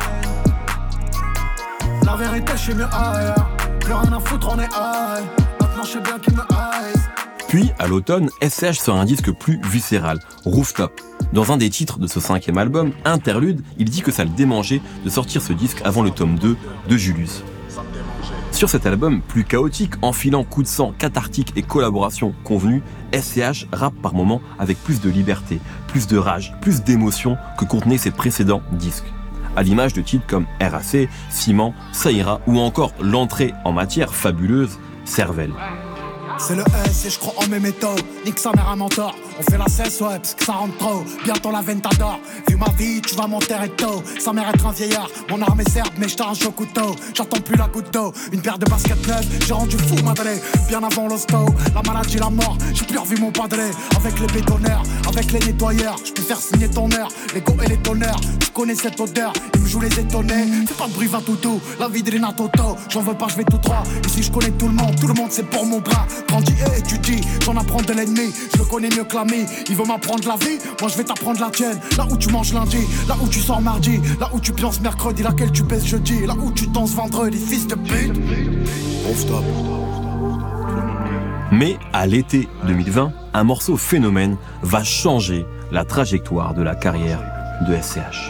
La vérité, je suis mieux ailleurs. Plus rien à foutre, on est high. Maintenant je sais bien qui me haïs. Puis, à l'automne, SCH sort un disque plus viscéral, Rooftop. Dans un des titres de ce 5e album, Interlude, il dit que ça le démangeait de sortir ce disque avant le tome 2 de Julius. Sur cet album, plus chaotique, enfilant coups de sang, cathartique et collaboration convenue, SCH rappe par moments avec plus de liberté, plus de rage, plus d'émotion que contenaient ses précédents disques. À l'image de titres comme RAC, Ciment, Ça ira ou encore l'entrée en matière fabuleuse, Cervelle. C'est le S et je crois en mes méthodes. Nique sa mère un mentor. On fait la cesse, ouais, parce que ça rentre trop. Bientôt la veine t'adore. Vu ma vie, tu vas monter recto. Sa mère être un vieillard. Mon arme est certes, mais je t'arrache au couteau. J'attends plus la goutte d'eau. Une paire de baskets neuves, j'ai rendu fou madré. Bien avant l'hosto, la maladie, la mort. J'ai plus revu mon padré. Avec les bétonnaires, avec les nettoyeurs. Je peux faire signer ton heure. Les go et les tonneurs. Je connais cette odeur. Ils me jouent les étonnés. Fais pas de bruit, va toutou. La vie de Rina Toto. J'en veux pas, je vais tout droit. Ici, je connais tout le monde c'est pour mon bras. Grandis et étudie, j'en apprends de l'ennemi. Je le connais mieux que l'ami. Il veut m'apprendre la vie, moi je vais t'apprendre la tienne. Là où tu manges lundi, là où tu sors mardi, là où tu pionces mercredi, laquelle tu baisses jeudi, là où tu danses vendredi, fils de pute. Stop. Mais à l'été 2020, un morceau phénomène va changer la trajectoire de la carrière de SCH.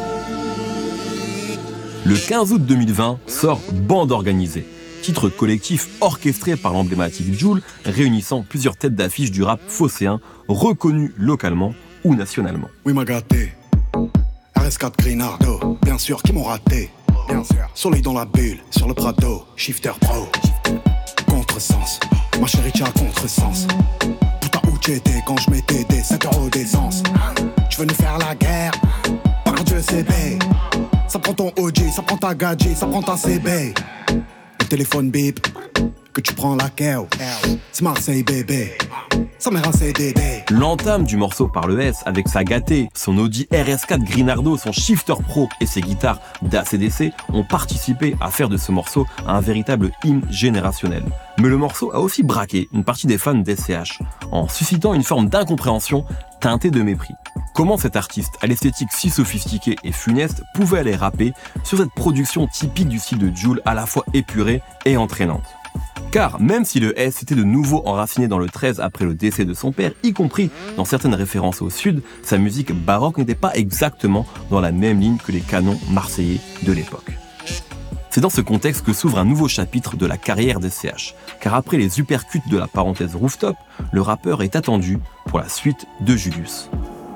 Le 15 août 2020 sort Bande organisée, titre collectif orchestré par l'emblématique Jul, réunissant plusieurs têtes d'affiche du rap phocéen, reconnus localement ou nationalement. Oui m'a gâté, RS4 Grinardo, bien sûr qui m'ont raté. Bien sûr. Soleil dans la bulle, sur le Prado, Shifter Pro. Contresens, ma chérie t'as contresens. Putain où t'étais quand je mettais des 5 € d'essence. Tu veux nous faire la guerre, par Dieu c'est bé. Ça prend ton OG, ça prend ta gadget, ça prend ta CB. Le téléphone bip, que tu prends la keo. C'est Marseille bébé, ça m'est un CDD. L'entame du morceau par le S, avec sa gâtée, son Audi RS4 Grinardo, son Shifter Pro et ses guitares d'ACDC, ont participé à faire de ce morceau un véritable hymne générationnel. Mais le morceau a aussi braqué une partie des fans d'SCH, en suscitant une forme d'incompréhension teintée de mépris. Comment cet artiste, à l'esthétique si sophistiquée et funeste, pouvait aller rapper sur cette production typique du style de Jul, à la fois épurée et entraînante? Car même si le S était de nouveau enraciné dans le 13 après le décès de son père, y compris dans certaines références au sud, sa musique baroque n'était pas exactement dans la même ligne que les canons marseillais de l'époque. C'est dans ce contexte que s'ouvre un nouveau chapitre de la carrière d'SCH, car après les uppercuts de la parenthèse Rooftop, le rappeur est attendu pour la suite de Julius.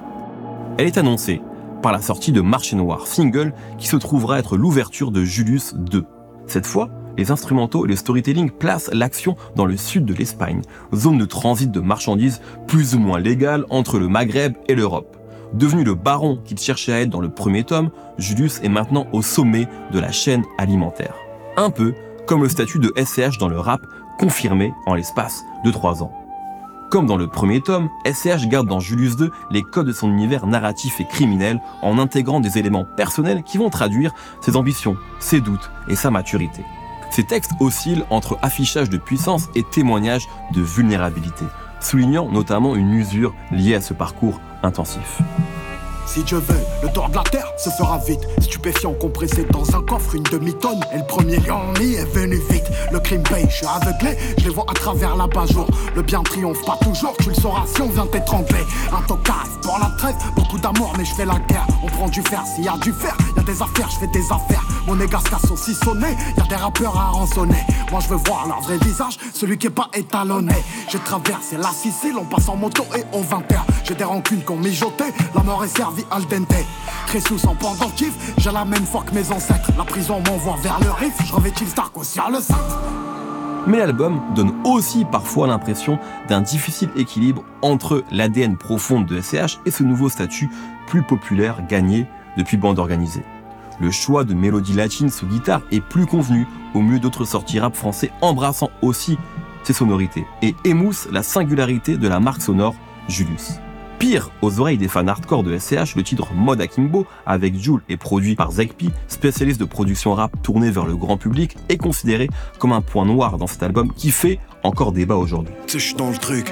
Elle est annoncée par la sortie de Marché Noir, single qui se trouvera être l'ouverture de Julius 2. Cette fois, les instrumentaux et le storytelling placent l'action dans le sud de l'Espagne, zone de transit de marchandises plus ou moins légale entre le Maghreb et l'Europe. Devenu le baron qu'il cherchait à être dans le premier tome, Julius est maintenant au sommet de la chaîne alimentaire. Un peu comme le statut de SCH dans le rap, confirmé en l'espace de 3 ans. Comme dans le premier tome, SCH garde dans Julius 2 les codes de son univers narratif et criminel en intégrant des éléments personnels qui vont traduire ses ambitions, ses doutes et sa maturité. Ces textes oscillent entre affichage de puissance et témoignage de vulnérabilité, soulignant notamment une usure liée à ce parcours intensif. Si Dieu veut, le tour de la terre se fera vite. Stupéfiant compressé dans un coffre, une demi-tonne. Et le premier lion est venu vite. Le crime paye, je suis aveuglé, je les vois à travers l'abat-jour. Le bien triomphe pas toujours, tu le sauras si on vient t'étrangler. Un tocard pour la trêve, beaucoup d'amour mais je fais la guerre. On prend du fer, s'il y a du fer, y a des affaires, je fais des affaires. Mon égasca saucissonné, y a des rappeurs à rançonner. Moi je veux voir leur vrai visage, celui qui est pas étalonné. J'ai traversé la Sicile, on passe en moto et on 20h. J'ai des rancunes qu'on mijotait, la mort est servie al dente. Très sous en pendentif, j'ai la même foi que mes ancêtres. La prison m'envoie vers le riff, je revêtis le Stark aussi à le sein. Mais l'album donne aussi parfois l'impression d'un difficile équilibre entre l'ADN profonde de SCH et ce nouveau statut plus populaire gagné depuis Bande Organisée. Le choix de mélodies latines sous guitare est plus convenu au milieu d'autres sorties rap français embrassant aussi ses sonorités et émousse la singularité de la marque sonore Julius. Pire, aux oreilles des fans hardcore de SCH, le titre Mode Akimbo, avec Jul et produit par Zekpi, spécialiste de production rap tourné vers le grand public, est considéré comme un point noir dans cet album qui fait encore débat aujourd'hui. Tu sais, je suis dans le truc.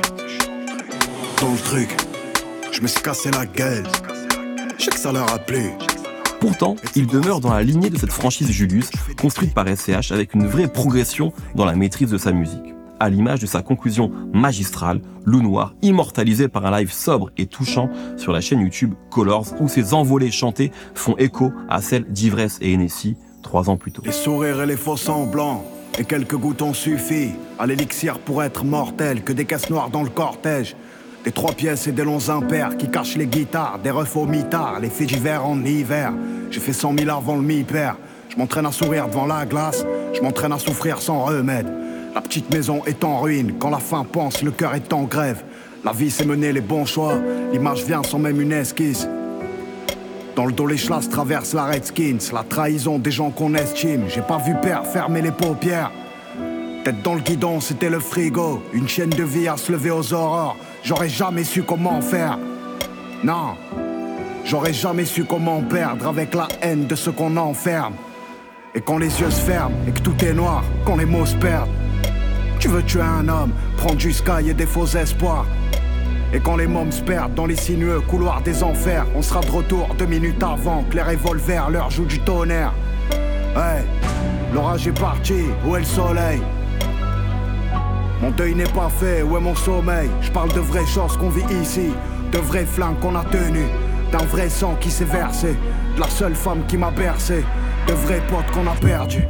Je me suis cassé la gueule. Je sais que ça leur a plu. Pourtant, il demeure dans la lignée de cette franchise Julius, construite par SCH avec une vraie progression dans la maîtrise de sa musique. À l'image de sa conclusion magistrale, Loup Noir, immortalisé par un live sobre et touchant sur la chaîne YouTube Colors, où ses envolées chantées font écho à celles d'Ivresse et Hennessy 3 ans plus tôt. Les sourires et les faux semblants, et quelques gouttes ont suffi à l'élixir pour être mortel, que des caisses noires dans le cortège. Des 3 pièces et des longs impairs qui cachent les guitares, des refs au mitard, les faits d'hiver en hiver. J'ai fait 100 000 avant le mi-père. Je m'entraîne à sourire devant la glace, je m'entraîne à souffrir sans remède. La petite maison est en ruine, quand la faim pense, le cœur est en grève. La vie c'est mener les bons choix, l'image vient sans même une esquisse. Dans le dos les chlasses traversent la Redskins, la trahison des gens qu'on estime. J'ai pas vu père fermer les paupières. Tête dans le guidon, c'était le frigo, une chaîne de vie à se lever aux aurores. J'aurais jamais su comment faire. Non, j'aurais jamais su comment perdre avec la haine de ceux qu'on enferme. Et quand les yeux se ferment et que tout est noir, quand les mots se perdent. Tu veux tuer un homme, prendre du sky et des faux espoirs. Et quand les mômes se perdent dans les sinueux couloirs des enfers, on sera de retour 2 minutes avant que les revolvers leur jouent du tonnerre. Hey, l'orage est parti, où est le soleil? Mon deuil n'est pas fait, où est mon sommeil? Je parle de vraies choses qu'on vit ici, de vrais flingues qu'on a tenus, d'un vrai sang qui s'est versé, de la seule femme qui m'a bercé, de vrais potes qu'on a perdus.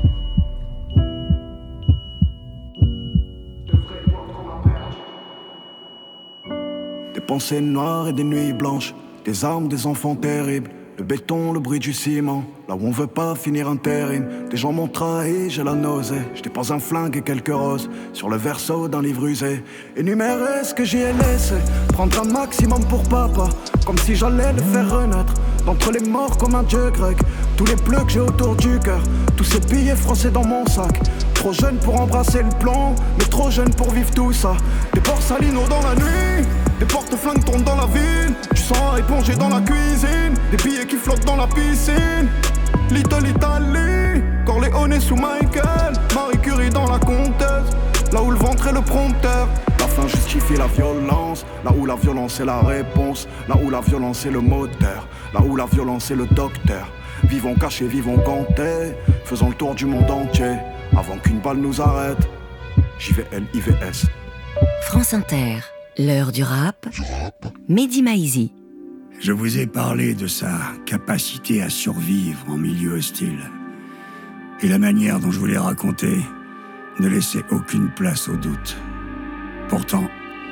Des pensées noires et des nuits blanches, des armes, des enfants terribles, le béton, le bruit du ciment, là où on veut pas finir intérim. Des gens m'ont trahi, j'ai la nausée. J'étais pas un flingue et quelques roses sur le verso d'un livre usé. Énumérer ce que j'y ai laissé, prendre un maximum pour papa, comme si j'allais le faire renaître d'entre les morts comme un dieu grec. Tous les bleus que j'ai autour du cœur, tous ces billets français dans mon sac. Trop jeune pour embrasser le plan, mais trop jeune pour vivre tout ça. Des Borsalino dans la nuit, des porte-flingues tombent dans la ville. Du sang épongé dans la cuisine, des billets qui flottent dans la piscine. Little Italy, Corleone sous Michael, Marie Curie dans la comtesse, là où le ventre est le prompteur. La fin justifie la violence, là où la violence est la réponse, là où la violence est le moteur, là où la violence est le docteur. Vivons cachés, vivons gantés, faisons le tour du monde entier, avant qu'une balle nous arrête. JVL-IVS. France Inter, l'heure du rap. Mehdi Maizi. Je vous ai parlé de sa capacité à survivre en milieu hostile. Et la manière dont je vous l'ai raconté ne laissait aucune place au doute. Pourtant,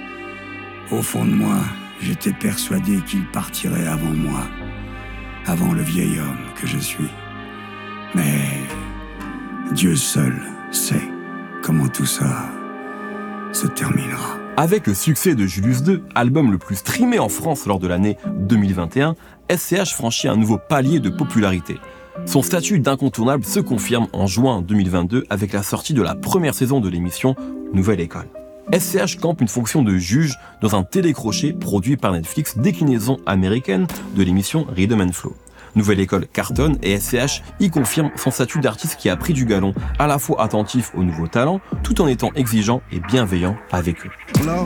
au fond de moi, j'étais persuadé qu'il partirait avant moi, avant le vieil homme que je suis. Mais Dieu seul sait comment tout ça se terminera. Avec le succès de Julius II, album le plus streamé en France lors de l'année 2021, SCH franchit un nouveau palier de popularité. Son statut d'incontournable se confirme en juin 2022 avec la sortie de la première saison de l'émission Nouvelle École. SCH campe une fonction de juge dans un télécrochet produit par Netflix, déclinaison américaine de l'émission Rhythm and Flow. Nouvelle École cartonne et SCH y confirme son statut d'artiste qui a pris du galon, à la fois attentif aux nouveaux talents, tout en étant exigeant et bienveillant avec eux. Là,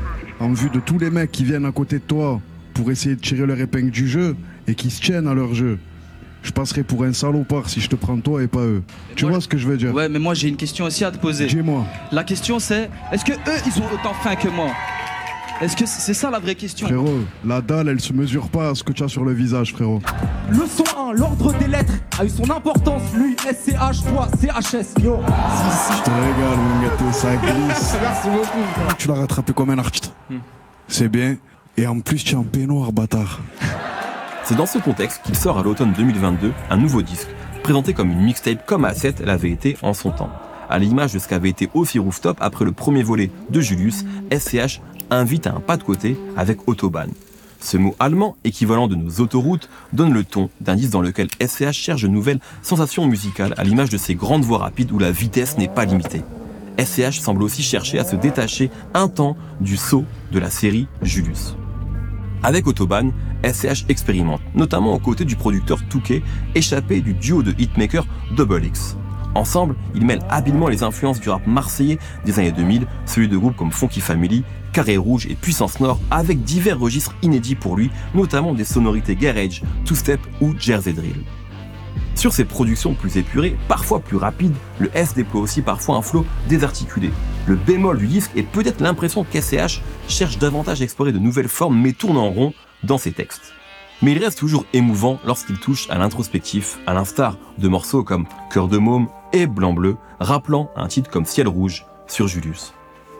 en vue de tous les mecs qui viennent à côté de toi pour essayer de tirer leur épingle du jeu et qui se tiennent à leur jeu, je passerai pour un salopard si je te prends toi et pas eux. Tu vois ce que je veux dire? Ouais, mais moi j'ai une question aussi à te poser. Dis-moi. La question c'est, est-ce que eux ils ont autant faim que moi? Est-ce que c'est ça la vraie question? Frérot, la dalle elle se mesure pas à ce que tu as sur le visage, frérot. Leçon 1, l'ordre des lettres a eu son importance. Lui, SCH, toi, CHS. Yo. Je te régale, mon gâteau, ça glisse. Merci beaucoup. Tu l'as rattrapé comme un artiste. C'est bien. Et en plus, tu es en peignoir, bâtard. C'est dans ce contexte qu'il sort à l'automne 2022 un nouveau disque, présenté comme une mixtape comme A7 l'avait été en son temps. À l'image de ce qu'avait été aussi Rooftop après le premier volet de Julius, SCH invite à un pas de côté avec Autobahn. Ce mot allemand, équivalent de nos autoroutes, donne le ton d'un disque dans lequel SCH cherche de nouvelles sensations musicales à l'image de ces grandes voix rapides où la vitesse n'est pas limitée. SCH semble aussi chercher à se détacher un temps du sceau de la série Julius. Avec Autobahn, SCH expérimente, notamment aux côtés du producteur Touquet, échappé du duo de hitmakers Double X. Ensemble, ils mêlent habilement les influences du rap marseillais des années 2000, celui de groupes comme Funky Family, Carré Rouge et Puissance Nord, avec divers registres inédits pour lui, notamment des sonorités garage, two-step ou Jersey Drill. Sur ses productions plus épurées, parfois plus rapides, le S déploie aussi parfois un flow désarticulé. Le bémol du disque est peut-être l'impression qu'SCH cherche davantage à explorer de nouvelles formes mais tourne en rond dans ses textes. Mais il reste toujours émouvant lorsqu'il touche à l'introspectif, à l'instar de morceaux comme Cœur de môme et Blanc Bleu, rappelant un titre comme Ciel Rouge sur Julius.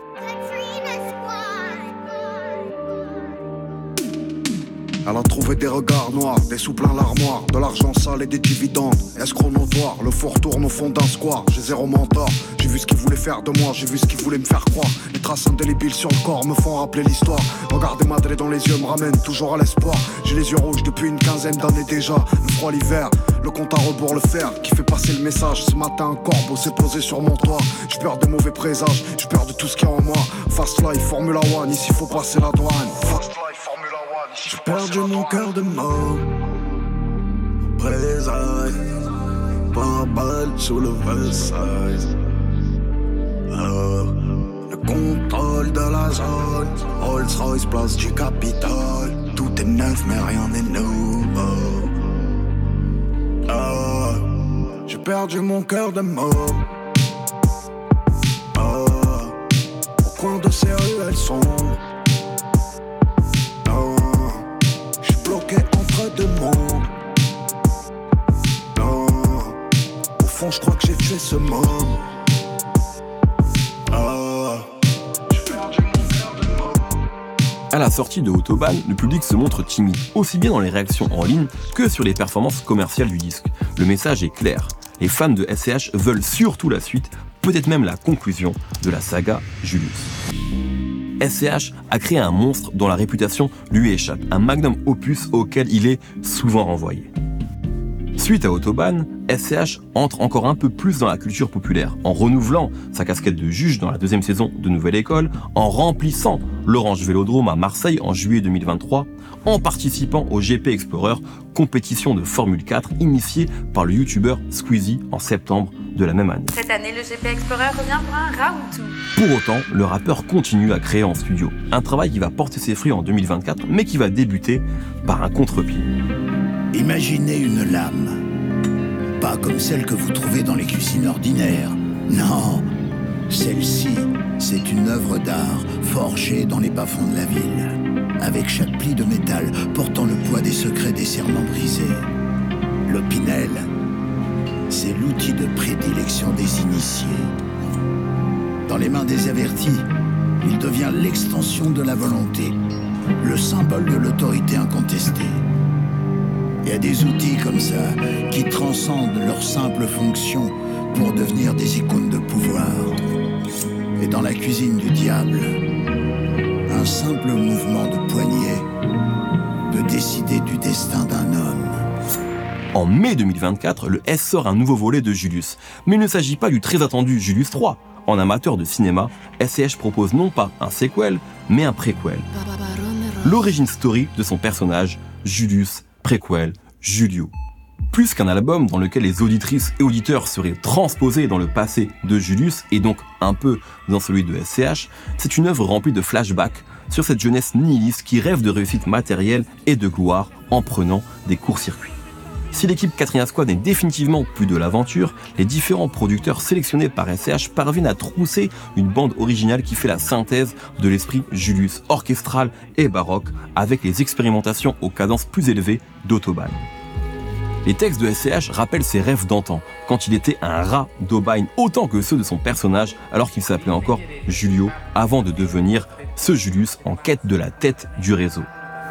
Elle a trouvé des regards noirs, des sous plein l'armoire, de l'argent sale et des dividendes. Escroc notoire, le four tourne au fond d'un square. J'ai zéro mentor, j'ai vu ce qu'il voulait faire de moi, j'ai vu ce qu'il voulait me faire croire. Les traces indélébiles sur le corps me font rappeler l'histoire. Regarder Madré dans les yeux me ramène toujours à l'espoir. J'ai les yeux rouges depuis une quinzaine d'années déjà. Le froid l'hiver, le compte à rebours le fer qui fait passer le message. Ce matin un corbeau s'est posé sur mon toit. J'ai peur des mauvais présages, j'ai peur de tout ce qu'il y a en moi. Fast life, Formula One, ici faut passer la douane. Fast life, Formula One, ici j'ai perdu mon cœur de mort. Présailles, par balle sous le Versailles. Le contrôle de la zone, Rolls-Royce, place du Capitole. Tout est neuf mais rien n'est nouveau. J'ai perdu mon cœur de mort. Au coin de ces ruelles sombres. J'suis bloqué entre deux mondes. Au fond j'crois que j'ai tué ce monde. À la sortie de Autobahn, le public se montre timide, aussi bien dans les réactions en ligne que sur les performances commerciales du disque. Le message est clair. Les fans de SCH veulent surtout la suite, peut-être même la conclusion de la saga Julius. SCH a créé un monstre dont la réputation lui échappe, un magnum opus auquel il est souvent renvoyé. Suite à Autobahn, SCH entre encore un peu plus dans la culture populaire, en renouvelant sa casquette de juge dans la deuxième saison de Nouvelle École, en remplissant l'Orange Vélodrome à Marseille en juillet 2023, en participant au GP Explorer, compétition de Formule 4 initiée par le youtubeur Squeezie en septembre de la même année. Cette année, le GP Explorer revient pour un round 2. Pour autant, le rappeur continue à créer en studio, un travail qui va porter ses fruits en 2024, mais qui va débuter par un contre-pied. Imaginez une lame, pas comme celle que vous trouvez dans les cuisines ordinaires. Non, celle-ci, c'est une œuvre d'art forgée dans les bas-fonds de la ville, avec chaque pli de métal portant le poids des secrets des serments brisés. L'Opinel, c'est l'outil de prédilection des initiés. Dans les mains des avertis, il devient l'extension de la volonté, le symbole de l'autorité incontestée. Il y a des outils comme ça qui transcendent leur simple fonction pour devenir des icônes de pouvoir. Et dans la cuisine du diable, un simple mouvement de poignet peut décider du destin d'un homme. En mai 2024, le S sort un nouveau volet de Julius. Mais il ne s'agit pas du très attendu Julius 3. En amateur de cinéma, SCH propose non pas un sequel, mais un préquel. L'origine story de son personnage, Julius, préquel, Julio. Plus qu'un album dans lequel les auditrices et auditeurs seraient transposés dans le passé de Julius, et donc un peu dans celui de SCH, c'est une œuvre remplie de flashbacks sur cette jeunesse nihiliste qui rêve de réussite matérielle et de gloire en prenant des courts-circuits. Si l'équipe Katrina Squad n'est définitivement plus de l'aventure, les différents producteurs sélectionnés par SCH parviennent à trousser une bande originale qui fait la synthèse de l'esprit Julius, orchestral et baroque, avec les expérimentations aux cadences plus élevées d'Autobahn. Les textes de SCH rappellent ses rêves d'antan, quand il était un rat d'Aubagne autant que ceux de son personnage, alors qu'il s'appelait encore Julio, avant de devenir ce Julius en quête de la tête du réseau.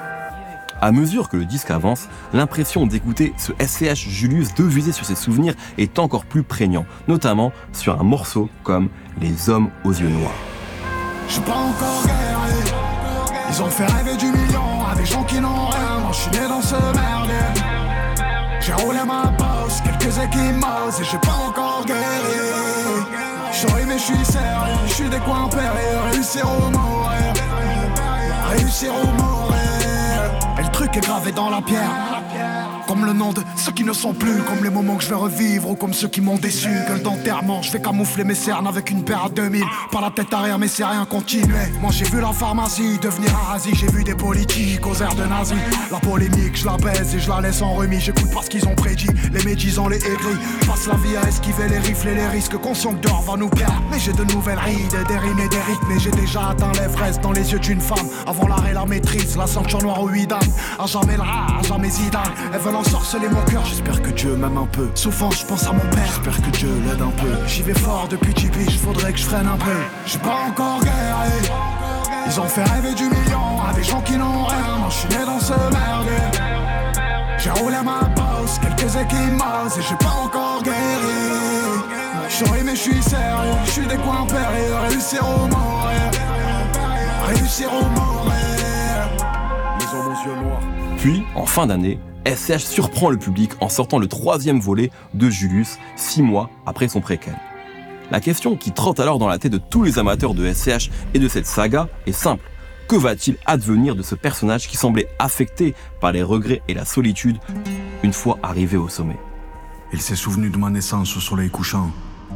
À mesure que le disque avance, l'impression d'écouter ce SCH Julius devisé sur ses souvenirs est encore plus prégnant, notamment sur un morceau comme Les hommes aux yeux noirs. J'suis pas encore guéri. Ils ont fait rêver du million à des gens qui n'ont rien. Moi j'suis né dans ce merdier. J'ai roulé ma bosse, quelques équimos et j'ai pas encore guéri. J'souris mais j'suis sérieux, j'suis des coins périlleux. Réussir ou mourir, réussir ou mourir. Et le truc est gravé dans la pierre, comme le nom de ceux qui ne sont plus, comme les moments que je vais revivre ou comme ceux qui m'ont déçu. Gueule d'enterrement, je vais camoufler mes cernes avec une paire à 2000. Pas la tête arrière mais c'est rien continuer. Moi j'ai vu la pharmacie devenir un rasi. J'ai vu des politiques aux airs de nazis. La polémique je la baise et je la laisse en remis. J'écoute pas ce qu'ils ont prédit, les médisants, les aigris. Passe la vie à esquiver les rifles et les risques. Conscient que dehors va nous perdre. Mais j'ai de nouvelles rides, des rimes et des rythmes. Et j'ai déjà atteint l'Everest dans les yeux d'une femme. Avant l'arrêt la maîtrise, la ceinture noire aux 8 dames. À jamais le rat, à jamais Zidane. Elles veulent ensorceler mon cœur, j'espère que Dieu m'aime un peu. Souvent je pense à mon père, j'espère que Dieu l'aide un peu. J'y vais fort depuis Tipeee, faudrait que je freine un peu. J'suis pas encore guéri. Ils ont fait rêver du million à des gens qui n'ont rien. Moi j'suis né dans ce merdier. J'ai roulé ma bosse, quelques équimos et j'ai pas encore guéri. J'souris mais j'suis sérieux, j'suis des coins périlleux. Réussir ou mourir, réussir ou mourir. Les hommes aux yeux noirs. Puis, en fin d'année, SCH surprend le public en sortant le 3e volet de Julius, 6 mois après son préquel. La question qui trotte alors dans la tête de tous les amateurs de SCH et de cette saga est simple. Que va-t-il advenir de ce personnage qui semblait affecté par les regrets et la solitude une fois arrivé au sommet? Il s'est souvenu de ma naissance au soleil couchant,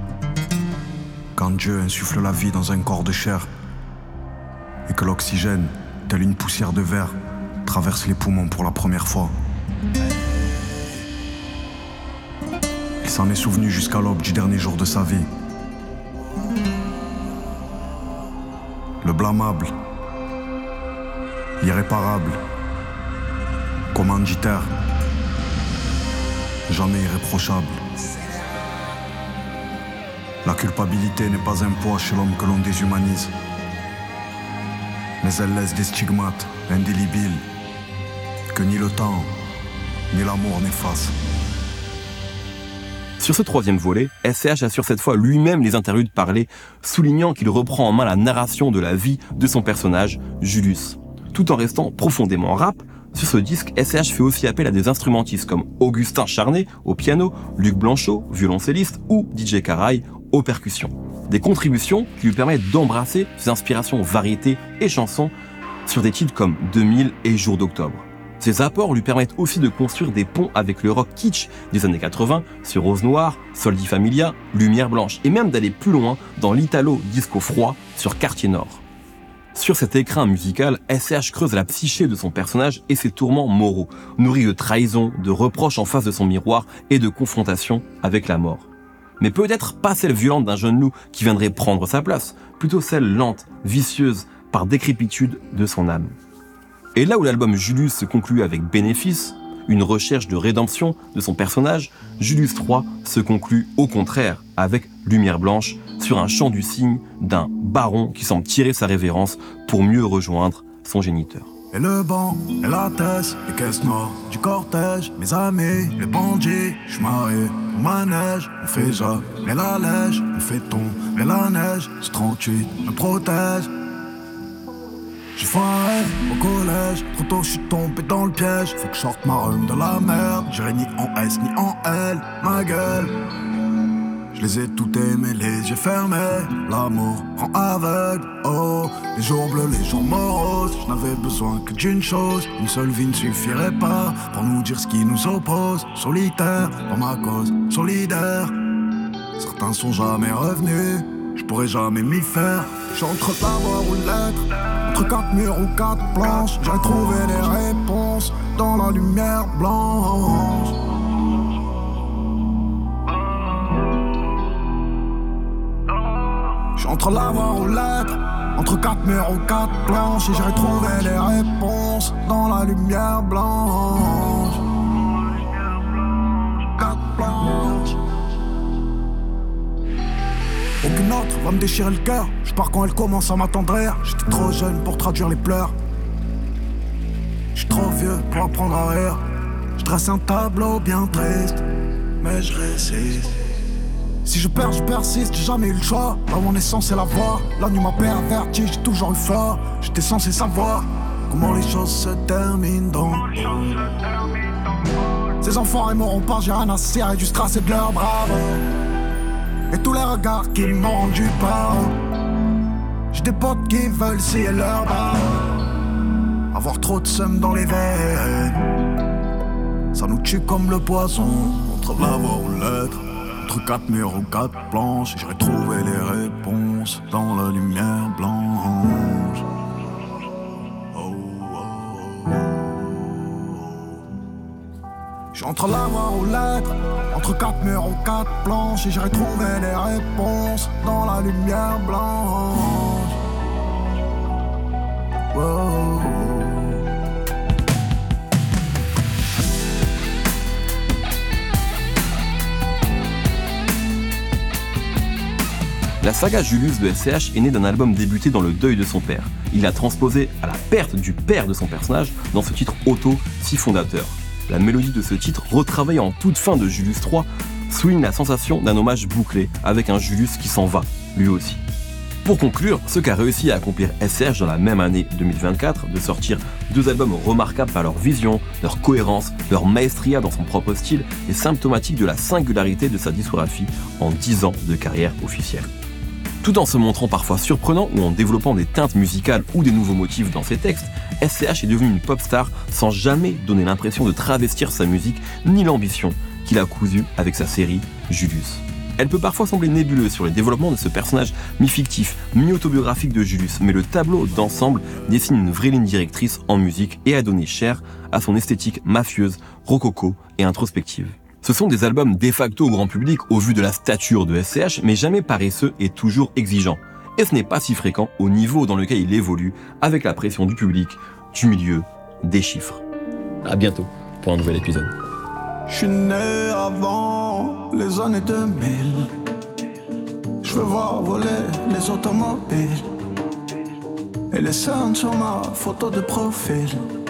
quand Dieu insuffle la vie dans un corps de chair et que l'oxygène, tel une poussière de verre, traverse les poumons pour la première fois. Il s'en est souvenu jusqu'à l'aube du dernier jour de sa vie. Le blâmable, l'irréparable, commanditaire, jamais irréprochable. La culpabilité n'est pas un poids chez l'homme que l'on déshumanise, mais elle laisse des stigmates indélébiles que ni le temps, ni l'amour n'effacent. Sur ce 3e volet, SCH assure cette fois lui-même les interludes parlées, soulignant qu'il reprend en main la narration de la vie de son personnage, Julius. Tout en restant profondément rap, sur ce disque, SCH fait aussi appel à des instrumentistes comme Augustin Charnet au piano, Luc Blanchot, violoncelliste, ou DJ Caraï aux percussions. Des contributions qui lui permettent d'embrasser ses inspirations variétés et chansons sur des titres comme 2000 et Jour d'octobre. Ces apports lui permettent aussi de construire des ponts avec le rock kitsch des années 80 sur Rose Noire, Soldi Familia, Lumière Blanche, et même d'aller plus loin dans l'italo disco froid sur Quartier Nord. Sur cet écrin musical, SCH creuse la psyché de son personnage et ses tourments moraux, nourris de trahison, de reproches en face de son miroir et de confrontation avec la mort. Mais peut-être pas celle violente d'un jeune loup qui viendrait prendre sa place, plutôt celle lente, vicieuse, par décrépitude de son âme. Et là où l'album Julius se conclut avec bénéfice, une recherche de rédemption de son personnage, Julius III se conclut au contraire avec Lumière Blanche sur un chant du cygne d'un baron qui semble tirer sa révérence pour mieux rejoindre son géniteur. Et le banc, et la thèse, les caisses noires du cortège, mes amis, les bandits, j'suis marié, au manège, on fait ça, mais la lèche, on fait tomber la neige, ce 38 me protège. J'ai foiré au collège, trop tôt j'suis tombé dans le piège, faut que je sorte ma rhum de la merde, j'irai ni en S ni en L, ma gueule. Je les ai tout aimés, les yeux fermés, l'amour rend aveugle, oh. Les jours bleus, les jours moroses, je n'avais besoin que d'une chose, une seule vie ne suffirait pas pour nous dire ce qui nous oppose. Solitaire, pour ma cause, solidaire. Certains sont jamais revenus, je pourrais jamais m'y faire. J'suis entre l'avoir ou l'être, entre 4 murs ou 4 planches. J'ai trouvé des réponses dans la lumière blanche. J'suis entre l'avoir ou l'être, entre 4 murs ou 4 planches. Et j'ai retrouvé les réponses dans la lumière blanche. 4 planches. Aucune autre va me déchirer le cœur. Je pars quand elle commence à m'attendrir. J'étais trop jeune pour traduire les pleurs. J'suis trop vieux pour apprendre à rire. Je dresse un tableau bien triste, mais je résiste. Si je perds, je persiste, j'ai jamais eu le choix. Là où on est censé la voir, la nuit m'a perverti, j'ai toujours eu fort. J'étais censé savoir comment les choses se terminent donc. Ces enfants ils m'auront pas, j'ai rien à cirer du strass et de leur bravo. Et tous les regards qui m'ont rendu pas. J'ai des potes qui veulent scier leur bas. Avoir trop de seum dans les veines, ça nous tue comme le poisson. Entre l'avoir ou l'être, entre 4 murs ou 4 planches, j'ai retrouvé les réponses dans la lumière blanche. J'suis entre l'avoir ou l'être, entre 4 murs ou 4 planches, et j'ai retrouvé les réponses dans la lumière blanche. Wow. La saga Julius de SCH est née d'un album débuté dans le deuil de son père. Il l'a transposé à la perte du père de son personnage dans ce titre auto si fondateur. La mélodie de ce titre, retravaillée en toute fin de Julius III, souligne la sensation d'un hommage bouclé avec un Julius qui s'en va, lui aussi. Pour conclure, ce qu'a réussi à accomplir SCH dans la même année 2024, de sortir 2 albums remarquables par leur vision, leur cohérence, leur maestria dans son propre style, est symptomatique de la singularité de sa discographie en 10 ans de carrière officielle. Tout en se montrant parfois surprenant ou en développant des teintes musicales ou des nouveaux motifs dans ses textes, SCH est devenu une pop star sans jamais donner l'impression de travestir sa musique ni l'ambition qu'il a cousue avec sa série Julius. Elle peut parfois sembler nébuleuse sur les développements de ce personnage mi-fictif, mi-autobiographique de Julius, mais le tableau d'ensemble dessine une vraie ligne directrice en musique et a donné chair à son esthétique mafieuse, rococo et introspective. Ce sont des albums de facto au grand public au vu de la stature de SCH, mais jamais paresseux et toujours exigeants. Et ce n'est pas si fréquent au niveau dans lequel il évolue, avec la pression du public, du milieu, des chiffres. À bientôt pour un nouvel épisode. Je suis né avant les années 2000. Je veux voir voler les automobiles et les cernes sur ma photo de profil.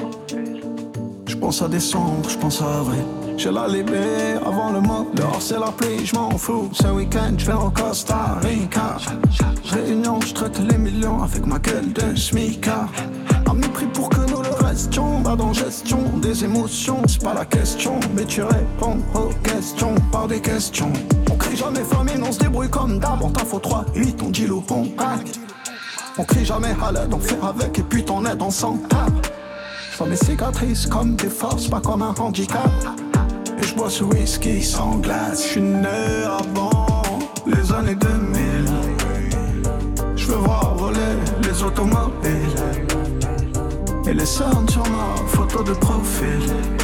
Je pense à décembre, je pense à avril. J'ai la libé avant le mois. Dehors c'est la pluie, je m'en fous. Ce week-end je vais au Costa Rica. Réunion, je traite les millions avec ma gueule de smicard. À mépris pour que nous le restions. Bas dans gestion des émotions, c'est pas la question. Mais tu réponds aux questions par des questions. On crie jamais famine, on se débrouille comme d'hab. On t'a faut 3-8, on dit loup, on acte. On crie jamais à l'aide, on fait avec et puis t'en aide, on s'en tape. J'vois mes cicatrices comme des forces, pas comme un handicap. Et je bois ce whisky sans glace. Je suis né avant les années 2000. Je veux voir voler les automobiles et les cernes sur ma photo de profil.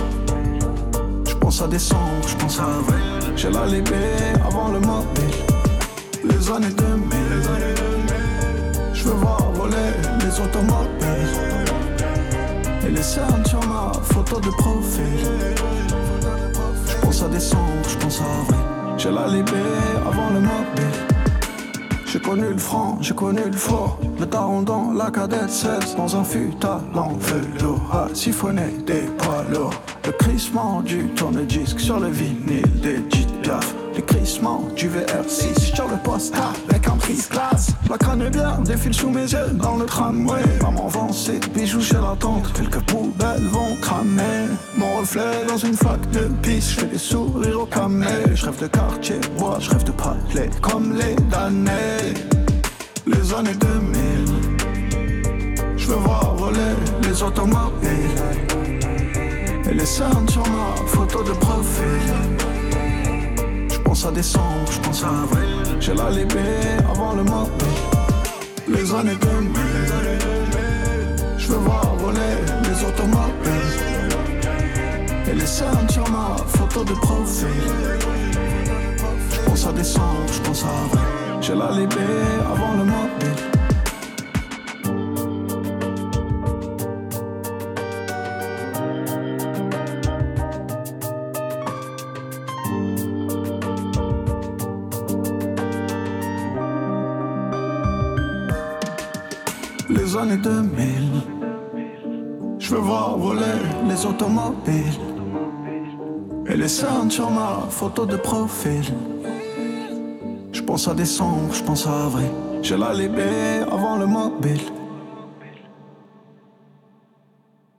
Je pense à décembre, je pense à avril. J'ai la libé avant le mobile. Les années 2000. Je veux voir voler les automobiles Et les cernes sur ma photo de profil. Je pense à décembre, je pense à avril. J'ai la libé avant le mobile. J'ai connu le franc, j'ai connu le faux. Le daron dans la cadette 16. Dans un fut à l'enveloppe. À siphonner des poids lourds. Le crissement du tourne-disque sur le vinyle des G-Duff. Le crissement du VR6 sur le poste avec un prise classe. La crâne est bien, défile sous mes yeux dans le tramway. Maman vend ses bijoux chez la tante. Quelques poubelles vont cramer. Mon reflet dans une flaque de pisse. Je fais des sourires au camé. Je rêve de quartier, bois, je rêve de palais comme les damnés. Les années 2000. Je veux voir voler les automobiles. Et les cernes sur ma photo de profil. Je pense à décembre, je pense à avril. J'ai la libé avant le mobile. Les années 2000. Je veux voir voler les automobiles. Et les cernes sur ma photo de profil. Je pense à décembre, je pense à avril. J'ai la libé avant le mobile. Les années 2000. Je veux voir voler les automobiles. Et les cernes sur ma photo de profil. Je pense à décembre, je pense à avril. J'ai la libé avant le mobile.